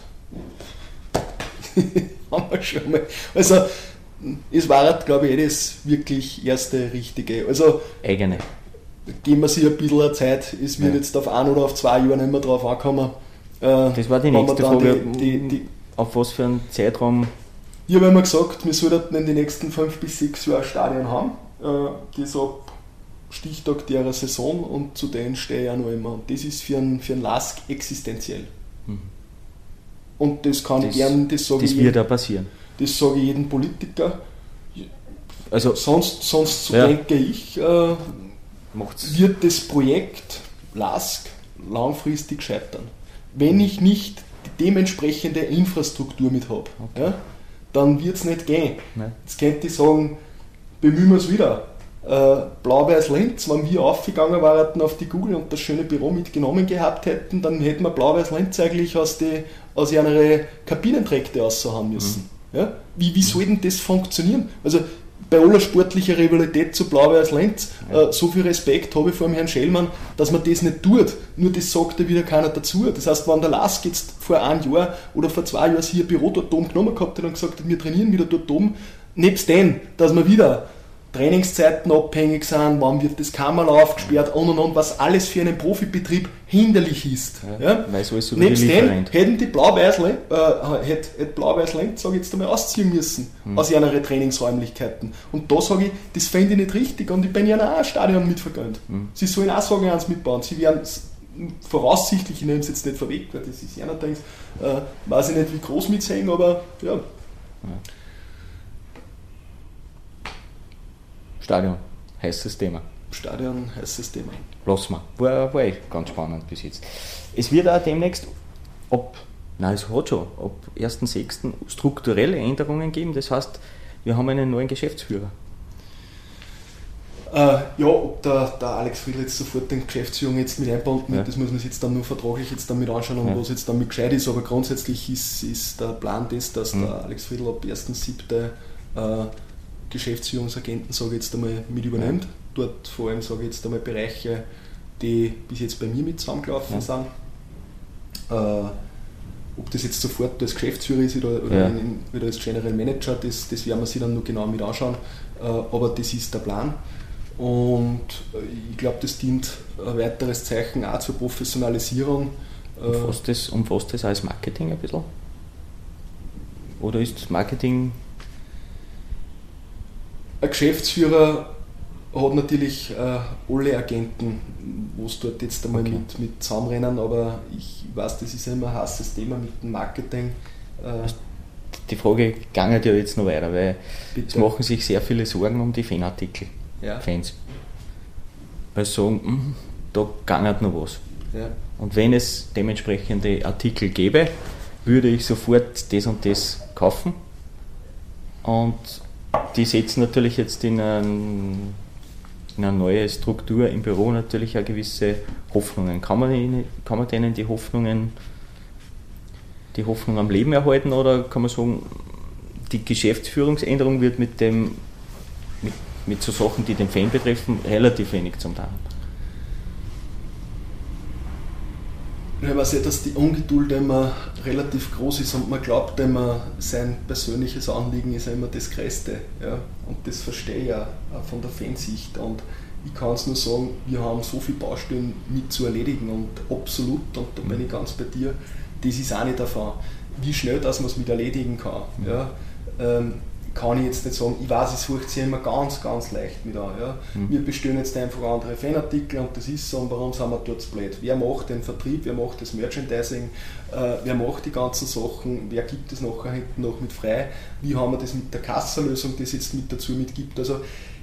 haben wir schon mal. Also, es war, glaube ich, eh das wirklich erste Richtige. Also, eigene. Geben wir sich ein bisschen Zeit, es wird ja. jetzt auf ein oder auf zwei Jahre nicht mehr drauf ankommen. Äh, das war die nächste Frage. Die, die, die, Auf was für einen Zeitraum? Ich habe immer gesagt, wir sollten in den nächsten fünf bis sechs Jahren ein Stadion haben. Das ab Stichtag der Saison und zu denen stehe ich auch noch immer. Und das ist für einen, für einen Lask existenziell. Mhm. Und das kann das, ich gern, das sage das ich. Das wird ja passieren. Das sage ich jedem Politiker. Also, sonst, sonst so ja. denke ich, äh, wird das Projekt Lask langfristig scheitern. Wenn ich nicht die dementsprechende Infrastruktur mit habe, okay. ja, dann wird es nicht gehen. Nein. Jetzt könnte ich sagen, bemühen wir es wieder. Äh, Blau-Weiß-Lenz, wenn wir aufgegangen waren auf die Google und das schöne Büro mitgenommen gehabt hätten, dann hätten wir Blau-Weiß-Lenz eigentlich aus, die, aus ihrer Kabinenträgte raushauen müssen. Mhm. Ja? Wie, wie soll denn das funktionieren? Also bei aller sportlicher Rivalität zu Blau-Weiß-Lenz, ja. äh, so viel Respekt habe ich vor dem Herrn Schellmann, dass man das nicht tut. Nur das sagt ja wieder keiner dazu. Das heißt, wenn der Lask jetzt vor einem Jahr oder vor zwei Jahren hier ein Büro dort oben genommen gehabt hat und gesagt hat, wir trainieren wieder dort oben, nebst dem, dass wir wieder Trainingszeiten abhängig sind, wann wird das Kammerlauf gesperrt und und und, was alles für einen Profibetrieb hinderlich ist. Ja, ja. Weil so ist so nebst wie dem Lieferant. hätten die Blau-Weiß-Lenk, äh, hätte, hätte Blau-Weiß-Lenk, sage ich jetzt einmal, ausziehen müssen Hm. aus ihren Trainingsräumlichkeiten. Und da sage ich, das fände ich nicht richtig und ich bin ja auch ein Stadion mitvergönnt. Hm. Sie sollen auch sagen, eins mitbauen. Sie werden voraussichtlich, ich nehme es jetzt nicht vorweg, weil das ist ja allerdings, äh, weiß ich nicht, wie groß mitsehen, aber ja. Ja. Stadion, heißes Thema. Stadion, heißes Thema. Lassen wir. War, war echt ganz spannend bis jetzt. Es wird auch demnächst ab, nein, es hat schon, ab ersten sechsten strukturelle Änderungen geben. Das heißt, wir haben einen neuen Geschäftsführer. Äh, ja, ob der, der Alex Friedl jetzt sofort den Geschäftsführung jetzt mit einbauen wird, Ja. das muss man sich jetzt dann nur vertraglich jetzt dann mit anschauen und Ja. was jetzt dann mit gescheit ist, aber grundsätzlich ist, ist der Plan das, dass Mhm. der Alex Friedl ab ersten siebten äh, Geschäftsführungsagenten, sage ich jetzt einmal, mit übernimmt. Dort vor allem, sage ich jetzt einmal, Bereiche, die bis jetzt bei mir mit zusammengelaufen Ja. sind. Äh, ob das jetzt sofort als Geschäftsführer ist oder, oder, Ja. in, oder als General Manager, das, das werden wir sich dann noch genau mit anschauen. Äh, aber das ist der Plan. Und äh, ich glaube, das dient ein weiteres Zeichen auch zur Professionalisierung. Äh, Umfasst das, umfasst das als Marketing ein bisschen? Oder ist Marketing... Ein Geschäftsführer hat natürlich äh, alle Agenten, wo es dort jetzt einmal Okay. mit, mit zusammenrennen, aber ich weiß, das ist immer ein heißes Thema mit dem Marketing. Äh, Die Frage geht ja jetzt noch weiter, weil bitte. es machen sich sehr viele Sorgen um die Fanartikel, Ja, Fans. Weil sie sagen, "Mm, da gangert noch was. ja. Und wenn es dementsprechende Artikel gäbe, würde ich sofort das und das kaufen. Und die setzen natürlich jetzt in, ein, in eine neue Struktur im Büro natürlich auch gewisse Hoffnungen. Kann man, ihnen, kann man denen die Hoffnungen, die Hoffnung am Leben erhalten oder kann man sagen, die Geschäftsführungsänderung wird mit dem mit, mit so Sachen, die den Fan betreffen, relativ wenig zum tun haben? Ich weiß ja, dass die Ungeduld immer relativ groß ist und man glaubt immer, sein persönliches Anliegen ist immer das Größte. Ja? Und das verstehe ich ja auch von der Fansicht. Und ich kann es nur sagen, wir haben so viele Baustellen mit zu erledigen und absolut, und da bin ich ganz bei dir, das ist auch nicht davon, wie schnell dass man es mit erledigen kann. Ja? Ähm, kann ich jetzt nicht sagen, ich weiß, es sucht sich immer ganz, ganz leicht mit an. Ja. Mhm. Wir bestellen jetzt einfach andere Fanartikel und das ist so, und warum sind wir dort so blöd? Wer macht den Vertrieb, wer macht das Merchandising, äh, wer macht die ganzen Sachen, wer gibt es nachher hinten noch mit frei, wie haben wir das mit der Kassalösung, die es jetzt mit dazu mitgibt. Also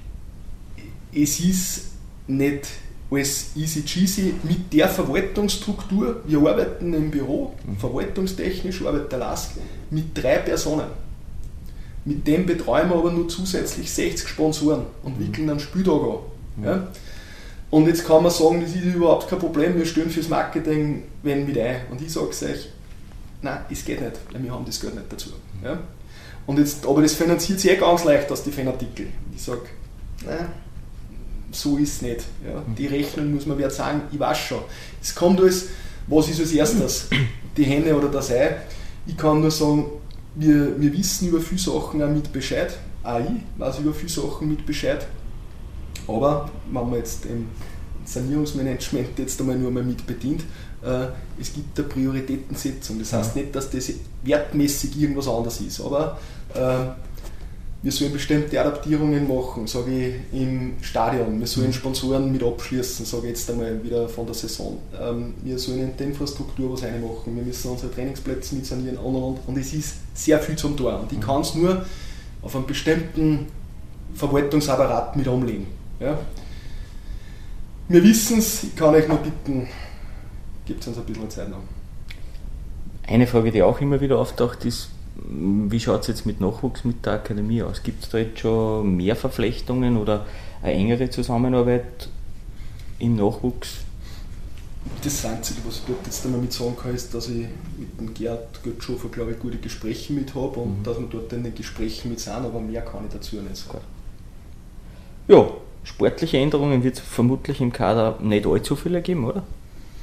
es ist nicht alles easy cheesy mit der Verwaltungsstruktur. Wir arbeiten im Büro, Mhm. verwaltungstechnisch arbeitet der Lask mit drei Personen. Mit dem betreuen wir aber nur zusätzlich sechzig Sponsoren und wickeln einen Spieltag an. Ja? Und jetzt kann man sagen, das ist überhaupt kein Problem, wir stellen fürs Marketing wenn mit ein. Und ich sage es euch, nein, es geht nicht, weil wir haben das Geld nicht dazu. Ja? Und jetzt, aber das finanziert sich eh ganz leicht aus den Fanartikeln. Ich sage, nein, so ist es nicht. Ja? Die Rechnung muss man wieder sagen, ich weiß schon. Es kommt alles, was ist als erstes, die Henne oder das Ei. Ich kann nur sagen, Wir, wir wissen über viele Sachen auch mit Bescheid. Auch ich weiß über viele Sachen mit Bescheid. Aber wenn man jetzt im Sanierungsmanagement jetzt einmal nur mal mit bedient, äh, es gibt eine Prioritätensetzung. Das heißt nicht, dass das wertmäßig irgendwas anderes ist. Aber äh, wir sollen bestimmte Adaptierungen machen, sage ich, im Stadion. Wir sollen Sponsoren mit abschließen, sage ich jetzt einmal wieder von der Saison. Ähm, wir sollen in der Infrastruktur was reinmachen. Wir müssen unsere Trainingsplätze mit sanieren und, und, und es ist sehr viel zum Tor. Und ich kann es nur auf einen bestimmten Verwaltungsapparat mit umlegen. Ja? Wir wissen es, ich kann euch nur bitten, gebt uns ein bisschen Zeit noch. Eine Frage, die auch immer wieder auftaucht, ist, wie schaut es jetzt mit Nachwuchs mit der Akademie aus? Gibt es da jetzt schon mehr Verflechtungen oder eine engere Zusammenarbeit im Nachwuchs? Das Einzige, was ich dort jetzt einmal mit sagen kann, ist, dass ich mit dem Gerd Götzschofer, glaube ich, gute Gespräche mit habe und Mhm. dass wir dort in den Gesprächen mit sind, aber mehr kann ich dazu nicht sagen. Ja, sportliche Änderungen wird es vermutlich im Kader nicht allzu viele geben, oder?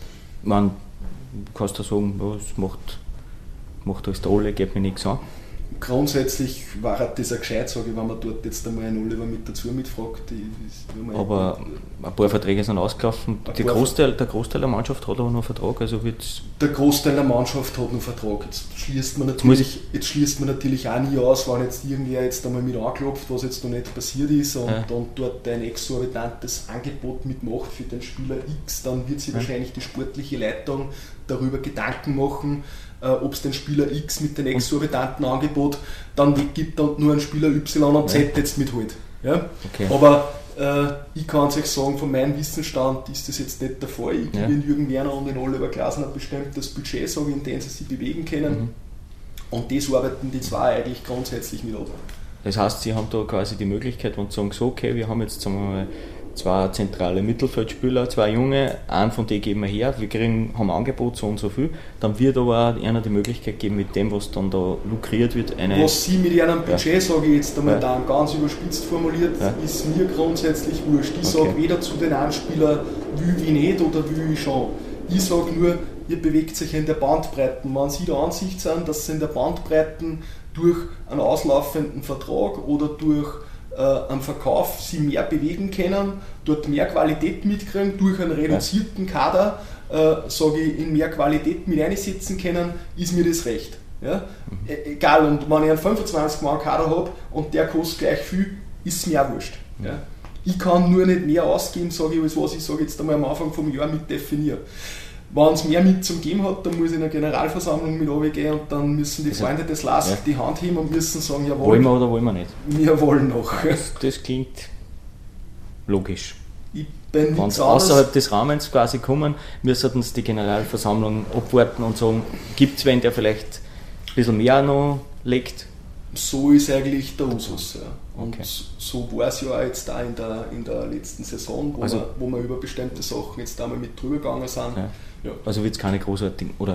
Man kannst du sagen, ja, es macht, macht alles der Alle, geht mir nichts an. grundsätzlich war das auch gescheit, sage ich, wenn man dort jetzt einmal einen Oliver mit dazu mitfragt. Aber ein paar Verträge sind ausgelaufen. Der Großteil, der Großteil der Mannschaft hat aber noch einen Vertrag. Also wird's der Großteil der Mannschaft hat noch einen Vertrag. Jetzt schließt man natürlich, jetzt schließt man natürlich auch nie aus, wenn jetzt irgendwer jetzt einmal mit anklopft, was jetzt noch nicht passiert ist und, ja. und dort ein exorbitantes Angebot mitmacht für den Spieler X, dann wird sich ja. wahrscheinlich die sportliche Leitung darüber Gedanken machen, äh, ob es den Spieler X mit dem exorbitanten Angebot dann weggibt und nur einen Spieler Y und Z ja. jetzt mitholt. Ja? Okay. Aber äh, ich kann es euch sagen, von meinem Wissensstand ist das jetzt nicht der Fall. Ich gebe ja. in Jürgen Werner und in Oliver Glasner ein bestimmtes Budget, sage ich, in dem sie sich bewegen können. Mhm. Und das arbeiten die zwei eigentlich grundsätzlich mit ab. Das heißt, sie haben da quasi die Möglichkeit, wenn sie sagen, so, okay, wir haben jetzt, sagen wir mal, zwei zentrale Mittelfeldspieler, zwei Junge, einen von denen geben wir her, wir kriegen, haben ein Angebot so und so viel, dann wird aber auch einer die Möglichkeit geben, mit dem, was dann da lukriert wird, eine... Was sie mit ihrem Budget, ja. sage ich jetzt einmal ja. dann ganz überspitzt formuliert, ja. ist mir grundsätzlich wurscht. Ich okay. sage weder zu den einen Spieler, will ich nicht oder will ich schon. Ich sage nur, ihr bewegt sich in der Bandbreite. Wenn Sie der Ansicht sind, dass Sie in der Bandbreite durch einen auslaufenden Vertrag oder durch am Verkauf sie mehr bewegen können, dort mehr Qualität mitkriegen, durch einen reduzierten Kader, äh, sage ich, in mehr Qualität mit einsetzen können, ist mir das recht. Ja? Mhm. E- egal, und wenn ich einen fünfundzwanzig Mann Kader habe und der kostet gleich viel, ist es mir auch wurscht. Mhm. Ja? Ich kann nur nicht mehr ausgeben, sage ich, als was ich sage jetzt einmal am Anfang vom Jahr mit definiere. Wenn es mehr mit zum Geben hat, dann muss ich in eine Generalversammlung mit runtergehen und dann müssen die Freunde des L A S K ja. die Hand heben und müssen sagen, jawohl. Wollen wir oder wollen wir nicht? Wir wollen noch. Das, das klingt logisch. Ich bin Wenn sie außerhalb des Rahmens quasi kommen, müssen uns die Generalversammlung abwarten und sagen, gibt es wen, der vielleicht ein bisschen mehr noch legt? So ist eigentlich der Usus. Ja. Und okay. so war es ja auch jetzt da in der, in der letzten Saison, wo, also, wir, wo wir über bestimmte Sachen jetzt einmal mit drüber gegangen sind. Ja. Ja. Also wird es keine großartigen, oder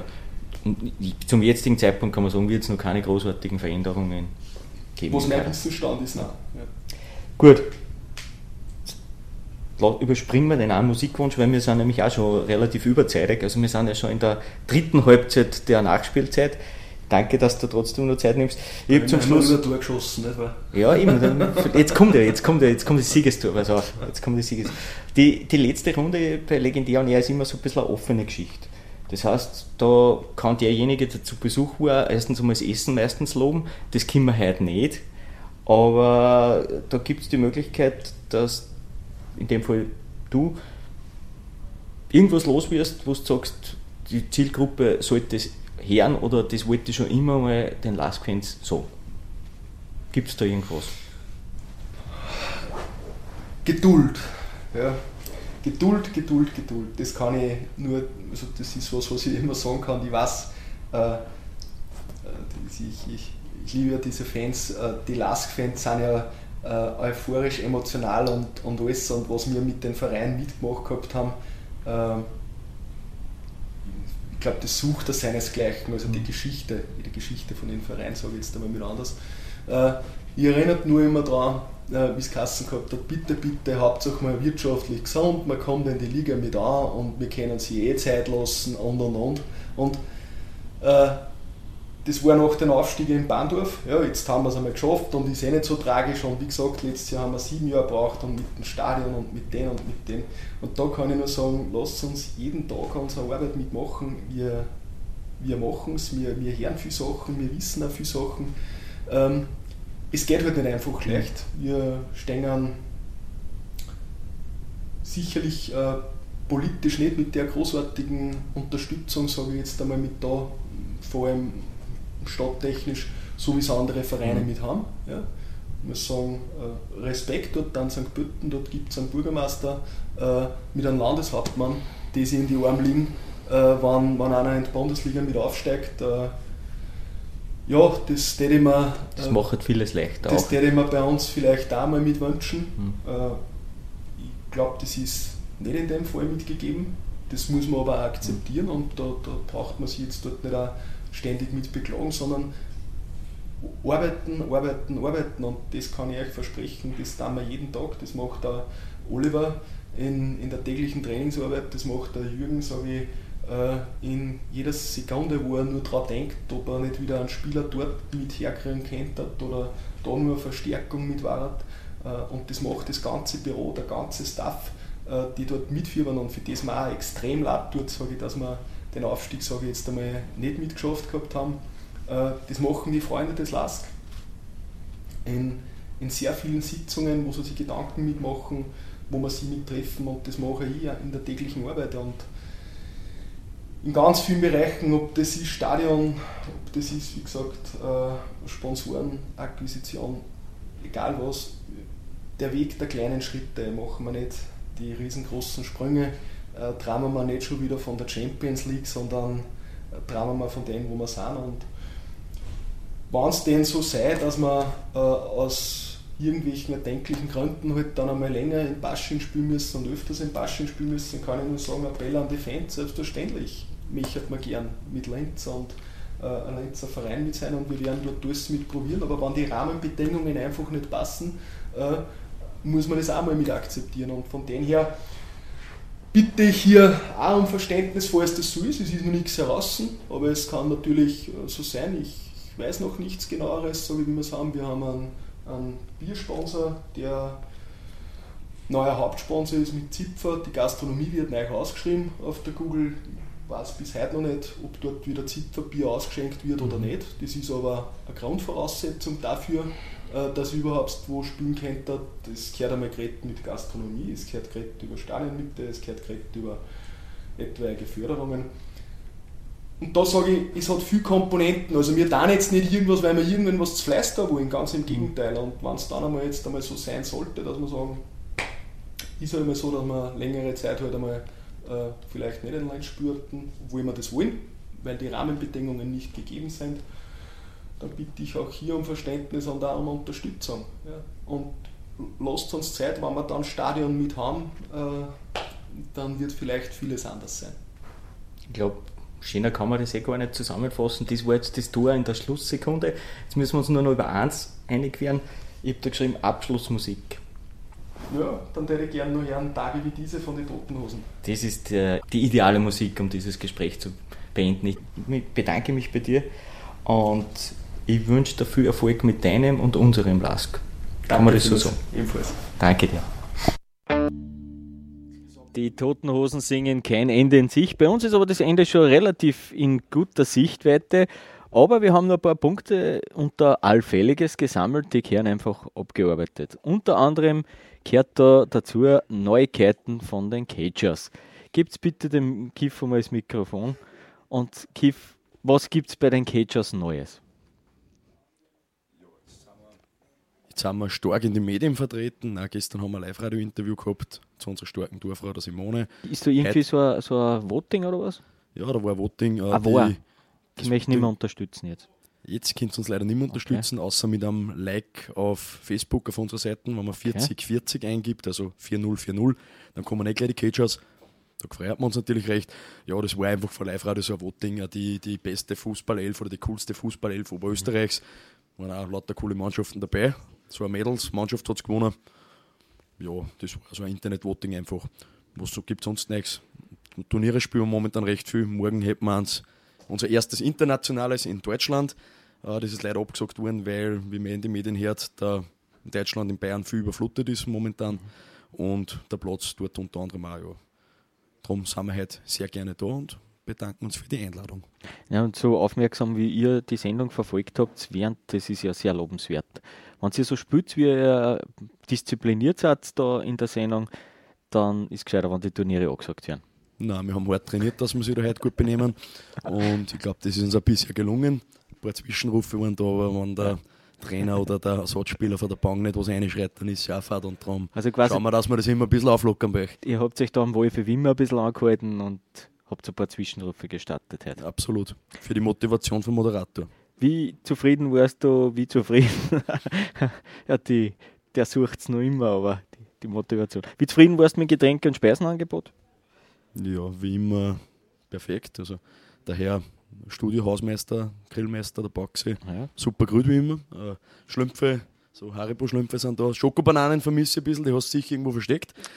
zum jetzigen Zeitpunkt kann man sagen, wird es noch keine großartigen Veränderungen geben. Was mein Wissensstand ist, nein. Ja. Gut. Überspringen wir den einen Musikwunsch, weil wir sind nämlich auch schon relativ überzeitig. Also wir sind ja schon in der dritten Halbzeit der Nachspielzeit. Danke, dass du trotzdem noch Zeit nimmst. Ich habe zum Schluss. Über Tor geschossen, nicht wahr? Ja, eben. Jetzt kommt er, jetzt kommt er, jetzt kommt das Siegestor. Also, jetzt kommt das Siegestor. Die, die letzte Runde bei Legendär und er ist immer so ein bisschen eine offene Geschichte. Das heißt, da kann derjenige, der zu Besuch war, erstens einmal das Essen meistens loben. Das können wir heute nicht. Aber da gibt es die Möglichkeit, dass in dem Fall du irgendwas los wirst, wo du sagst, die Zielgruppe sollte es hören oder das wollte ich schon immer mal den L A S K-Fans so. Gibt es da irgendwas? Geduld. Ja. Geduld, Geduld, Geduld. Das kann ich nur, also das ist was, was ich immer sagen kann. Ich weiß, äh, ich, ich, ich liebe ja diese Fans, äh, die L A S K-Fans sind ja äh, euphorisch, emotional und, und alles, und was wir mit den Vereinen mitgemacht gehabt haben, äh, ich glaube, das sucht er seinesgleichen, also die Geschichte, die Geschichte von den Vereinen, sage ich jetzt einmal mit anders. Äh, ich erinnere nur immer daran, äh, wie es Kassen gehabt hat, bitte, bitte, Hauptsache mal wirtschaftlich gesund, man kommt in die Liga mit an und wir können sie eh Zeit lassen und und und. Und äh, das war nach dem Aufstieg in Bahndorf. Ja, jetzt haben wir es einmal geschafft und ist eh nicht so tragisch. Und wie gesagt, letztes Jahr haben wir sieben Jahre gebraucht und mit dem Stadion und mit denen und mit denen. Und da kann ich nur sagen, lasst uns jeden Tag unsere Arbeit mitmachen. Wir, wir machen es, wir, wir hören viele Sachen, wir wissen auch viele Sachen. Ähm, es geht halt nicht einfach leicht. Wir stehen sicherlich äh, politisch nicht mit der großartigen Unterstützung, sage ich jetzt einmal, mit da, vor allem stadttechnisch, so wie es andere Vereine mhm. mit haben. Ja. Ich muss sagen, äh, Respekt dort an Sankt Pölten, dort gibt es einen Bürgermeister äh, mit einem Landeshauptmann, die sich in die Arme liegen, äh, wenn, wenn einer in die Bundesliga mit aufsteigt. Äh, ja, das würde ich mir, das äh, macht vieles leichter. Das würde ich mir bei uns vielleicht auch mal mitwünschen. Mhm. Äh, ich glaube, das ist nicht in dem Fall mitgegeben. Das muss man aber auch akzeptieren, und da, da braucht man sich jetzt dort nicht auch ständig mit beklagen, sondern arbeiten, arbeiten, arbeiten, und das kann ich euch versprechen, das tun wir jeden Tag, das macht der Oliver in, in der täglichen Trainingsarbeit, das macht der Jürgen, sage ich, äh, in jeder Sekunde, wo er nur daran denkt, ob er nicht wieder einen Spieler dort mit herkriegen könnte oder da nur eine Verstärkung mit war. Äh, und das macht das ganze Büro, der ganze Staff, äh, die dort mitführen und für das man auch extrem leid tut, sage ich, dass wir den Aufstieg, sage ich jetzt einmal, nicht mitgeschafft gehabt haben. Äh, das machen die Freunde des Lask. In, in sehr vielen Sitzungen, wo sie sich Gedanken mitmachen, wo wir sie mittreffen, und das mache ich in der täglichen Arbeit. Und in ganz vielen Bereichen, ob das ist Stadion, ob das ist, wie gesagt, äh, Sponsorenakquisition, egal was, der Weg der kleinen Schritte, machen wir nicht die riesengroßen Sprünge, äh, träumen wir nicht schon wieder von der Champions League, sondern äh, träumen wir von dem, wo wir sind. Und wenn es denn so sei, dass wir äh, aus irgendwelchen erdenklichen Gründen halt dann einmal länger in Pasching spielen müssen und öfters in Pasching spielen müssen, kann ich nur sagen, Appell an die Fans, selbstverständlich möchte man gern mit Linz und äh, ein Linzer Verein mit sein, und wir werden dort alles mit probieren, aber wenn die Rahmenbedingungen einfach nicht passen, äh, muss man das auch mal mit akzeptieren, und von dem her bitte ich hier auch um Verständnis, falls das so ist. Es ist noch nichts heraus, aber es kann natürlich so sein. Ich, ich weiß noch nichts Genaueres, so wie wir es haben. Wir haben einen, einen Biersponsor, der neuer Hauptsponsor ist mit Zipfer. Die Gastronomie wird neu ausgeschrieben auf der Google. Ich weiß bis heute noch nicht, ob dort wieder Zipferbier ausgeschenkt wird oder nicht. Das ist aber eine Grundvoraussetzung dafür, dass ich überhaupt wo spielen könnte. Das gehört einmal geredet mit Gastronomie, es gehört geredet über Stadionmitte, es gehört geredet über etwaige Förderungen. Und da sage ich, es hat viele Komponenten. Also wir tun jetzt nicht irgendwas, weil wir irgendwas zu Fleiß da wollen, ganz im Gegenteil. Und wenn es dann einmal jetzt einmal so sein sollte, dass wir sagen, ist halt einmal so, dass wir längere Zeit halt einmal äh, vielleicht nicht allein spürten, obwohl wir das wollen, weil die Rahmenbedingungen nicht gegeben sind, dann bitte ich auch hier um Verständnis und auch um Unterstützung. Ja. Und lasst uns Zeit, wenn wir dann Stadion mit haben, äh, dann wird vielleicht vieles anders sein. Ich glaube, schöner kann man das eh gar nicht zusammenfassen. Das war jetzt das Tor in der Schlusssekunde. Jetzt müssen wir uns nur noch über eins einig werden. Ich habe da geschrieben, Abschlussmusik. Ja, dann hätte ich gerne noch hören, Tage wie diese von den Toten Hosen. Das ist äh, die ideale Musik, um dieses Gespräch zu beenden. Ich bedanke mich bei dir und ich wünsche dir viel Erfolg mit deinem und unserem Lask. Kann man das so sagen? Ebenfalls. Danke dir. Die Toten Hosen singen kein Ende in sich. Bei uns ist aber das Ende schon relativ in guter Sichtweite. Aber wir haben noch ein paar Punkte unter Allfälliges gesammelt, die gehören einfach abgearbeitet. Unter anderem gehört da dazu Neuigkeiten von den Cagers. Gibt's bitte dem Kiff mal das Mikrofon. Und Kiff, was gibt's bei den Cagers Neues? Jetzt sind wir stark in den Medien vertreten. Auch gestern haben wir ein Live-Radio-Interview gehabt zu unserer starken Dorfrau, der Simone. Ist da irgendwie so ein, so ein Voting oder was? Ja, da war ein Voting. Äh, ah, war. Die, das möchte ich nicht mehr unterstützen jetzt. Jetzt könnt ihr uns leider nicht mehr unterstützen, okay. Außer mit einem Like auf Facebook auf unserer Seite. Wenn man vierzig okay. vierzig eingibt, also vierzig vierzig, dann kommen nicht gleich die Cagers. Da freut man uns natürlich recht. Ja, das war einfach von Live-Radio so ein Voting, die, die beste Fußball-Elf oder die coolste Fußball-Elf Oberösterreichs. Waren auch lauter coole Mannschaften dabei. So eine Mädels-Mannschaft hat es gewonnen. Ja, das war so ein Internet-Voting einfach. Was so gibt es sonst nichts. Turniere spielen wir momentan recht viel. Morgen hätten wir eins, unser erstes internationales in Deutschland. Das ist leider abgesagt worden, weil, wie man in den Medien hört, der in Deutschland, in Bayern viel überflutet ist momentan. Und der Platz dort unter anderem auch. Ja. Darum sind wir heute sehr gerne da und bedanken uns für die Einladung. Ja, und so aufmerksam, wie ihr die Sendung verfolgt habt, während, das ist ja sehr lobenswert. Wenn ihr so spürt, wie ihr diszipliniert seid da in der Sendung, dann ist es gescheiter, wenn die Turniere angesagt werden. Nein, wir haben hart trainiert, dass wir uns wieder heute gut benehmen. Und ich glaube, das ist uns ein bisschen gelungen. Ein paar Zwischenrufe waren da, aber wenn der Trainer oder der Ersatzspieler von der Bank nicht was reinschreit, dann ist es ja auch fad. Und darum also quasi, schauen wir, dass wir das immer ein bisschen auflockern bei euch. Ihr habt euch da am Wolfe Wimmer ein bisschen angehalten und habt ein paar Zwischenrufe gestartet heute. Absolut. Für die Motivation vom Moderator. Wie zufrieden warst du, wie zufrieden? ja, die, der sucht es noch immer, aber die, die Motivation. Wie zufrieden warst du mit Getränke- und Speisenangebot? Ja, wie immer perfekt. Also der Herr Studiohausmeister, Grillmeister, der Baxi, ja. Super grün wie immer. Äh, Schlümpfe, so Haribo-Schlümpfe sind da. Schokobananen vermisse ich ein bisschen, die hast du sicher irgendwo versteckt.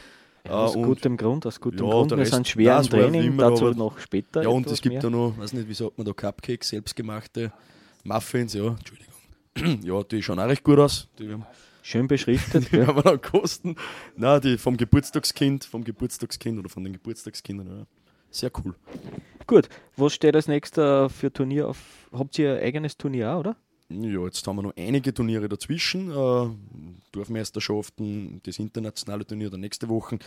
Ja, aus und, gutem Grund, aus gutem ja, Grund. der Wir Rest- sind schwer Nein, im es war ja Training, immer, dazu aber- noch später. Ja, und etwas es gibt mehr. da noch, weiß nicht, wie sagt man da, Cupcakes, selbstgemachte Muffins, ja, Entschuldigung. Ja, die schauen auch recht gut aus. Die haben, Schön beschriftet. die ja. werden wir dann kosten. Nein, die vom Geburtstagskind, vom Geburtstagskind oder von den Geburtstagskindern, ja. Sehr cool. Gut, was steht als nächster für Turnier auf? Habt ihr ein eigenes Turnier auch, oder? Ja, jetzt haben wir noch einige Turniere dazwischen. Äh, Dorfmeisterschaften, das internationale Turnier der nächste Woche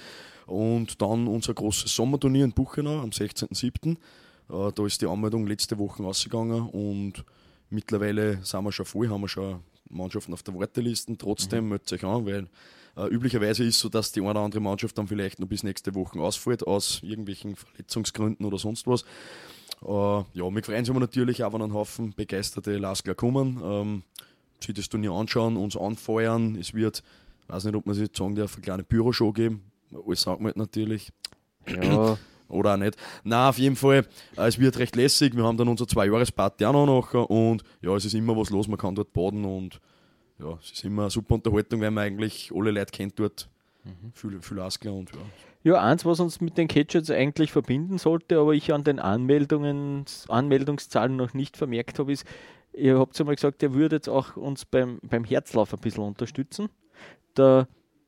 und dann unser großes Sommerturnier in Buchenau am sechzehnten siebten Äh, da ist die Anmeldung letzte Woche ausgegangen und mittlerweile sind wir schon voll, haben wir schon Mannschaften auf der Warteliste. Trotzdem mhm. meldet euch an, weil äh, üblicherweise ist es so, dass die eine oder andere Mannschaft dann vielleicht noch bis nächste Woche ausfällt, aus irgendwelchen Verletzungsgründen oder sonst was. Uh, ja, wir freuen uns aber natürlich auch, wenn ein Haufen begeisterte Laskler kommen, ähm, sich das Turnier anschauen, uns anfeuern. Es wird, ich weiß nicht, ob man sich jetzt sagen darf, eine kleine Büroshow geben. Alles sagt man halt natürlich. Ja. Oder auch nicht. Nein, auf jeden Fall, äh, es wird recht lässig. Wir haben dann unsere Zwei-Jahres-Party auch noch nachher und ja, es ist immer was los, man kann dort baden und ja, es ist immer eine super Unterhaltung, weil man eigentlich alle Leute kennt dort. Mhm. Viel, viel Laskler und ja. Ja, eins, was uns mit den Catchers eigentlich verbinden sollte, aber ich an den Anmeldungen, Anmeldungszahlen noch nicht vermerkt habe, ist, ihr habt ja mal gesagt, ihr würdet auch uns beim, beim Herzlauf ein bisschen unterstützen. Der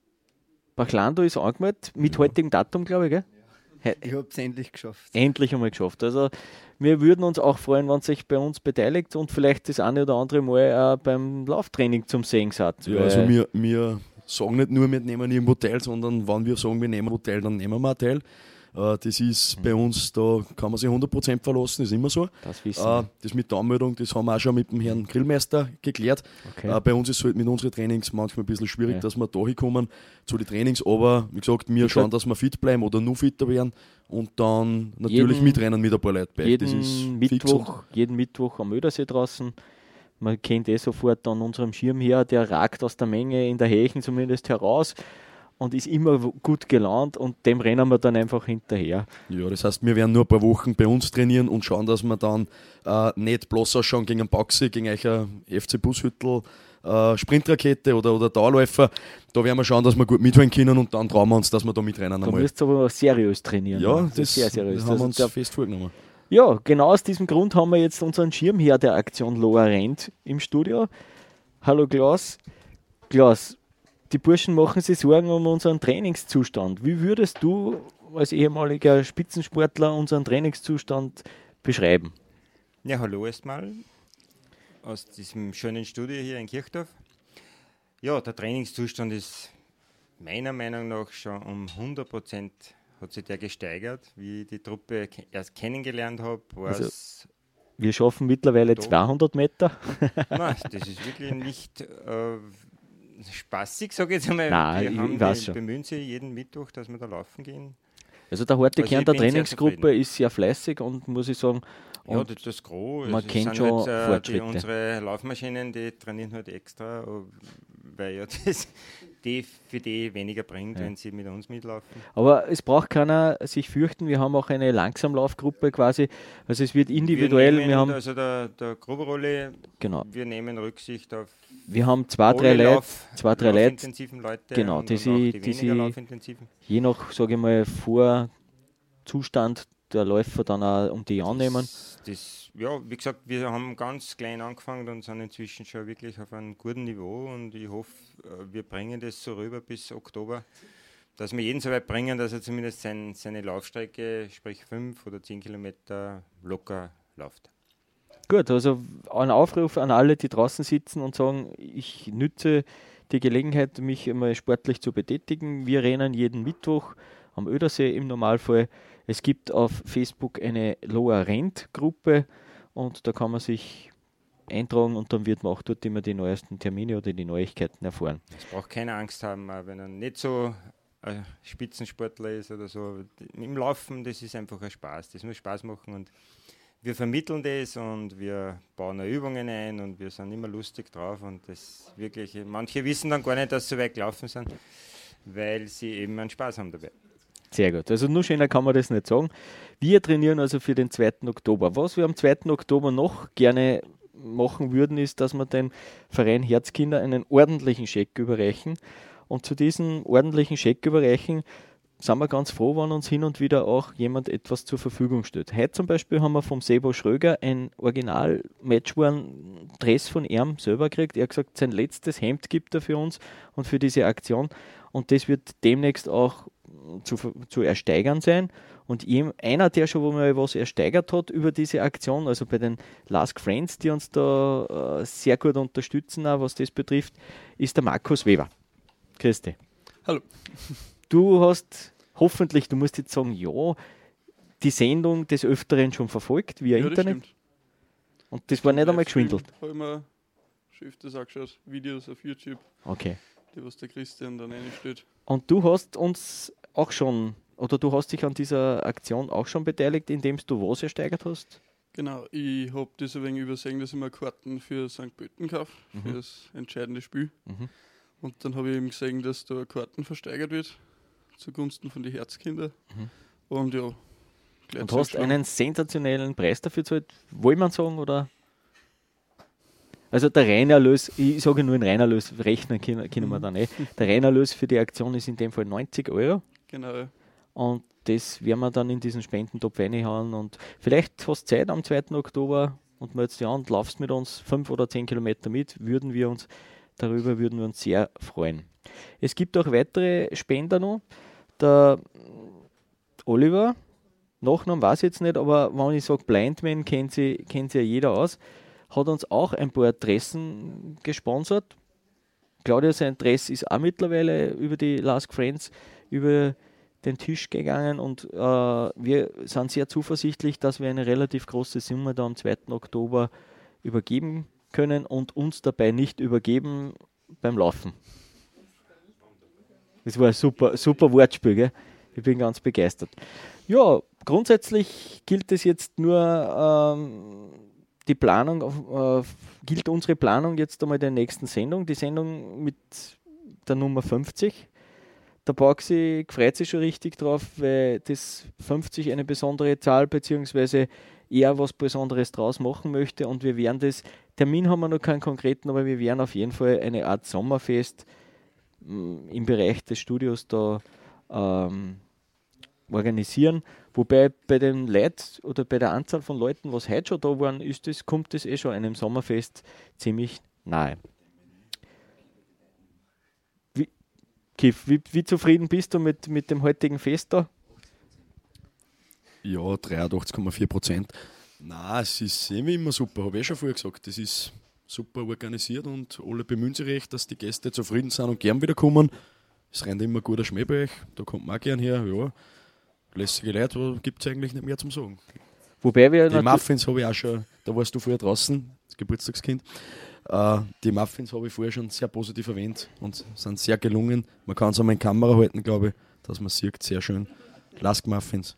Bachlando ist angemeldet, mit ja. heutigem Datum, glaube ich, gell? Ja. Ich habe es endlich geschafft. Endlich einmal geschafft. Also wir würden uns auch freuen, wenn sich bei uns beteiligt und vielleicht das eine oder andere Mal auch beim Lauftraining zum Sehen seid. Ja, also wir, wir sagen nicht nur, wir nehmen irgendwo teil, sondern wenn wir sagen, wir nehmen wo teil, dann nehmen wir auch teil. Äh, das ist mhm. bei uns, da kann man sich hundert Prozent verlassen, ist immer so. Das wissen äh, wir. Das mit der Anmeldung, das haben wir auch schon mit dem Herrn Grillmeister geklärt. Okay. Äh, bei uns ist es halt mit unseren Trainings manchmal ein bisschen schwierig, ja. dass wir da hinkommen zu den Trainings, aber wie gesagt, wir wie schauen, gesagt, dass wir fit bleiben oder nur fitter werden und dann natürlich jeden, mitrennen mit ein paar Leuten bei. Jeden, das ist Mittwoch, jeden Mittwoch am Ödersee draußen. Man kennt eh sofort an unserem Schirm her, der ragt aus der Menge in der Hächen zumindest heraus und ist immer gut gelaunt und dem rennen wir dann einfach hinterher. Ja, das heißt, wir werden nur ein paar Wochen bei uns trainieren und schauen, dass wir dann äh, nicht bloß ausschauen gegen einen Baxi, gegen einen F C Bushüttel, äh, Sprintrakete oder, oder Dauerläufer. Da werden wir schauen, dass wir gut mitfahren können und dann trauen wir uns, dass wir da mitrennen. Da müsst ihr aber seriös trainieren. Ja, das, das, sehr seriös. das haben wir uns der, fest vorgenommen. Ja, genau aus diesem Grund haben wir jetzt unseren Schirmherr der Aktion Loa Rennt im Studio. Hallo Klaus. Klaus, die Burschen machen sich Sorgen um unseren Trainingszustand. Wie würdest du als ehemaliger Spitzensportler unseren Trainingszustand beschreiben? Ja, hallo erstmal aus diesem schönen Studio hier in Kirchdorf. Ja, der Trainingszustand ist meiner Meinung nach schon um hundert Prozent hat sich der gesteigert. Wie ich die Truppe ke- erst kennengelernt habe, war Also, es... Wir schaffen mittlerweile Doch. zweihundert Meter. Nein, das ist wirklich nicht äh, spaßig, sage ich jetzt einmal. Nein, wir ich- haben ich weiß die, schon. bemühen sich jeden Mittwoch, dass wir da laufen gehen. Also der harte Also Kern ich der bin sehr Trainingsgruppe zufrieden. ist sehr fleißig und muss ich sagen, Ja, und das, das Gros. man Also es kennt sind schon halt, äh, die, Fortschritte. unsere Laufmaschinen, die trainieren halt extra, äh, weil ja das die für die weniger bringt, Ja. wenn sie mit uns mitlaufen. aber es braucht keiner sich fürchten, wir haben auch eine Langsamlaufgruppe quasi, also es wird individuell, wir, wir, nehmen, haben, also der, der Gruberrolle, genau, wir nehmen Rücksicht auf wir haben zwei, drei alle Leute, Lauf- zwei, drei Leute, laufintensiven Leute genau, und, die und auch sie- die die weniger sie- laufintensiven. je nach, sage ich mal, Vorzustand der Läufer dann auch um die annehmen. Das, das, ja, wie gesagt, wir haben ganz klein angefangen und sind inzwischen schon wirklich auf einem guten Niveau und ich hoffe, äh, wir bringen das so rüber bis Oktober, dass wir jeden so weit bringen, dass er zumindest sein, seine Laufstrecke, sprich fünf oder zehn Kilometer locker läuft. Gut, also ein Aufruf an alle, die draußen sitzen und sagen, ich nütze die Gelegenheit, mich einmal sportlich zu betätigen. Wir rennen jeden Mittwoch am Ödersee im Normalfall. Es gibt auf Facebook eine Loa Rennt Gruppe und da kann man sich eintragen und dann wird man auch dort immer die neuesten Termine oder die Neuigkeiten erfahren. Es braucht keine Angst haben, auch wenn er nicht so ein Spitzensportler ist oder so. Im Laufen, das ist einfach ein Spaß, das muss Spaß machen und wir vermitteln das und wir bauen auch Übungen ein und wir sind immer lustig drauf und das wirklich, manche wissen dann gar nicht, dass sie so weit gelaufen sind, weil sie eben einen Spaß haben dabei. Sehr gut, also nur schöner kann man das nicht sagen. Wir trainieren also für den zweiten Oktober. Was wir am zweiten Oktober noch gerne machen würden, ist, dass wir den Verein Herzkinder einen ordentlichen Scheck überreichen. Und zu diesem ordentlichen Scheck überreichen sind wir ganz froh, wenn uns hin und wieder auch jemand etwas zur Verfügung stellt. Heute zum Beispiel haben wir vom Sebo Schröger ein Original-Matchworn-Dress von ihm selber gekriegt. Er hat gesagt, sein letztes Hemd gibt er für uns und für diese Aktion. Und das wird demnächst auch zu, zu ersteigern sein. Und ihm, einer, der schon mal was ersteigert hat über diese Aktion, also bei den Lask Friends, die uns da äh, sehr gut unterstützen, auch was das betrifft, ist der Markus Weber. Grüß dich. Hallo. Du hast hoffentlich, du musst jetzt sagen, ja, die Sendung des Öfteren schon verfolgt via ja, Internet. Das stimmt. Und das war nicht einmal geschwindelt. Ich habe mir schon öfters angeschaut, Videos auf YouTube, okay. die was der Christian dann einstellt. Und du hast uns auch schon, oder du hast dich an dieser Aktion auch schon beteiligt, indem du was ersteigert hast? Genau, ich habe das ein wenig übersehen, dass ich mir Karten für Sankt Pölten kaufe, mhm. für das entscheidende Spiel. Mhm. Und dann habe ich eben gesehen, dass da Karten versteigert wird, zugunsten von den Herzkinder. Mhm. Und ja, gleich Und hast einen sensationellen Preis dafür gezahlt, wollte man sagen, oder? Also der Reinerlös, ich sage nur einen Reinerlös, rechnen können, können wir dann eh. Der Reinerlös für die Aktion ist in dem Fall neunzig Euro. Genau, ja. Und das werden wir dann in diesen Spendentopf reinhauen. Und vielleicht hast du Zeit am zweiten Oktober und meldest dich an und laufst mit uns fünf oder zehn Kilometer mit, würden wir uns, darüber würden wir uns sehr freuen. Es gibt auch weitere Spender noch. Der Oliver, Nachnamen weiß ich jetzt nicht, aber wenn ich sage Blindman, kennt sie, kennt sie ja jeder aus, hat uns auch ein paar Dressen gesponsert. Claudia, sein Dress ist auch mittlerweile über die Lask Friends über den Tisch gegangen und äh, wir sind sehr zuversichtlich, dass wir eine relativ große Summe da am zweiten Oktober übergeben können und uns dabei nicht übergeben beim Laufen. Das war ein super, super Wortspiel, gell? Ich bin ganz begeistert. Ja, grundsätzlich gilt es jetzt nur, ähm, die Planung, äh, gilt unsere Planung jetzt einmal der nächsten Sendung, die Sendung mit der Nummer fünfzig. Der Baxi freut sich schon richtig drauf, weil das fünfzig eine besondere Zahl beziehungsweise er was Besonderes draus machen möchte und wir werden das, Termin haben wir noch keinen konkreten, aber wir werden auf jeden Fall eine Art Sommerfest mh, im Bereich des Studios da ähm, organisieren, wobei bei den Leuten oder bei der Anzahl von Leuten, was heute schon da waren, ist das, kommt das eh schon einem Sommerfest ziemlich nahe. Wie, Kiff, wie, wie zufrieden bist du mit, mit dem heutigen Fest da? Ja, dreiundachtzig Komma vier Prozent. Nein, es ist irgendwie immer super, habe ich schon vorher gesagt. Das ist super organisiert und alle bemühen sich recht, dass die Gäste zufrieden sind und gern wieder kommen. Es rennt immer guter Schmäh bei euch, da kommt man auch gern her. Ja, lässige Leute, gibt es eigentlich nicht mehr zum Sagen. Wobei wir die Muffins habe ich auch schon, da warst du vorher draußen, das Geburtstagskind. Uh, die Muffins habe ich vorher schon sehr positiv erwähnt und sind sehr gelungen. Man kann es einmal in Kamera halten, glaube ich, dass man sieht, sehr schön. Lask Muffins.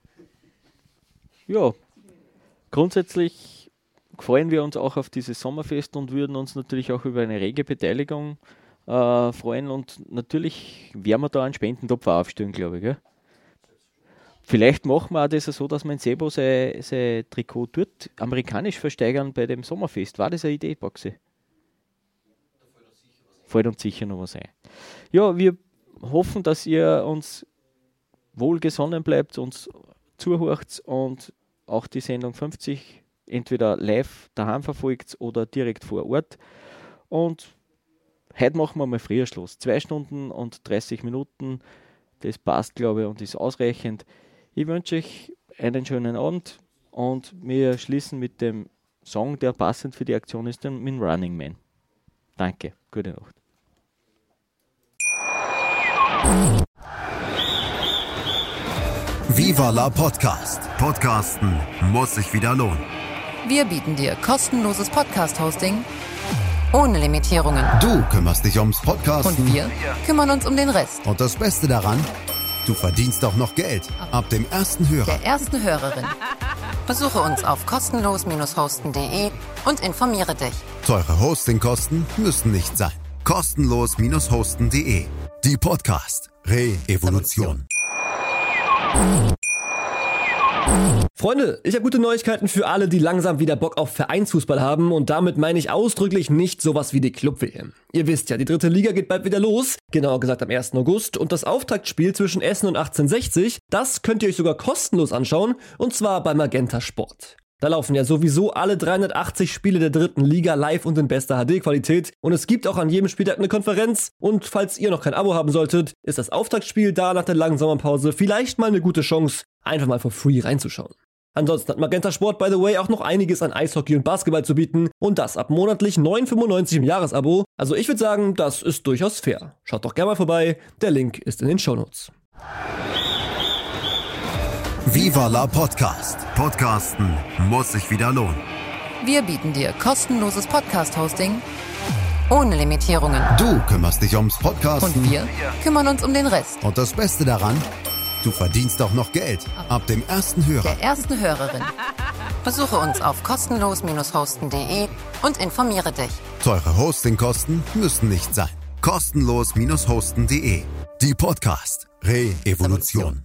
Ja, grundsätzlich freuen wir uns auch auf dieses Sommerfest und würden uns natürlich auch über eine rege Beteiligung äh, freuen und natürlich werden wir da einen Spendentopf aufstellen, glaube ich. Gell? Vielleicht machen wir auch das so, dass wir in Sebo sein, sein Trikot dort amerikanisch versteigern bei dem Sommerfest. War das eine Idee, Baxi? Fällt uns sicher noch was ein. Ja, wir hoffen, dass ihr uns wohlgesonnen bleibt, uns zuhört und auch die Sendung fünfzig entweder live daheim verfolgt oder direkt vor Ort. Und heute machen wir mal früher Schluss. Zwei Stunden und dreißig Minuten. Das passt, glaube ich, und ist ausreichend. Ich wünsche euch einen schönen Abend und wir schließen mit dem Song, der passend für die Aktion ist, mit Running Man. Danke, gute Nacht. Viva la Podcast. Podcasten muss sich wieder lohnen. Wir bieten dir kostenloses Podcast-Hosting ohne Limitierungen. Du kümmerst dich ums Podcasten. Und wir kümmern uns um den Rest. Und das Beste daran, du verdienst auch noch Geld. Ab dem ersten Hörer. Der ersten Hörerin. Besuche uns auf kostenlos hosten punkt de und informiere dich. Teure Hostingkosten müssen nicht sein. kostenlos hosten punkt de. Die Podcast Re-Evolution. Freunde, ich habe gute Neuigkeiten für alle, die langsam wieder Bock auf Vereinsfußball haben und damit meine ich ausdrücklich nicht sowas wie die Club-W M. Ihr wisst ja, die dritte Liga geht bald wieder los, genauer gesagt am ersten August und das Auftaktspiel zwischen Essen und achtzehnhundertsechzig, das könnt ihr euch sogar kostenlos anschauen und zwar bei Magenta Sport. Da laufen ja sowieso alle dreihundertachtzig Spiele der dritten Liga live und in bester H D-Qualität und es gibt auch an jedem Spieltag eine Konferenz und falls ihr noch kein Abo haben solltet, ist das Auftaktspiel da nach der langen Sommerpause vielleicht mal eine gute Chance, einfach mal for free reinzuschauen. Ansonsten hat Magenta Sport, by the way, auch noch einiges an Eishockey und Basketball zu bieten und das ab monatlich neun Euro fünfundneunzig im Jahresabo. Also ich würde sagen, das ist durchaus fair. Schaut doch gerne mal vorbei, der Link ist in den Shownotes. Viva la Podcast. Podcasten muss sich wieder lohnen. Wir bieten dir kostenloses Podcast-Hosting ohne Limitierungen. Du kümmerst dich ums Podcasten. Und wir kümmern uns um den Rest. Und das Beste daran, du verdienst auch noch Geld. Ab dem ersten Hörer. Der ersten Hörerin. Besuche uns auf kostenlos hosten punkt de und informiere dich. Teure Hostingkosten müssen nicht sein. kostenlos hosten punkt de. Die Podcast Re-Evolution.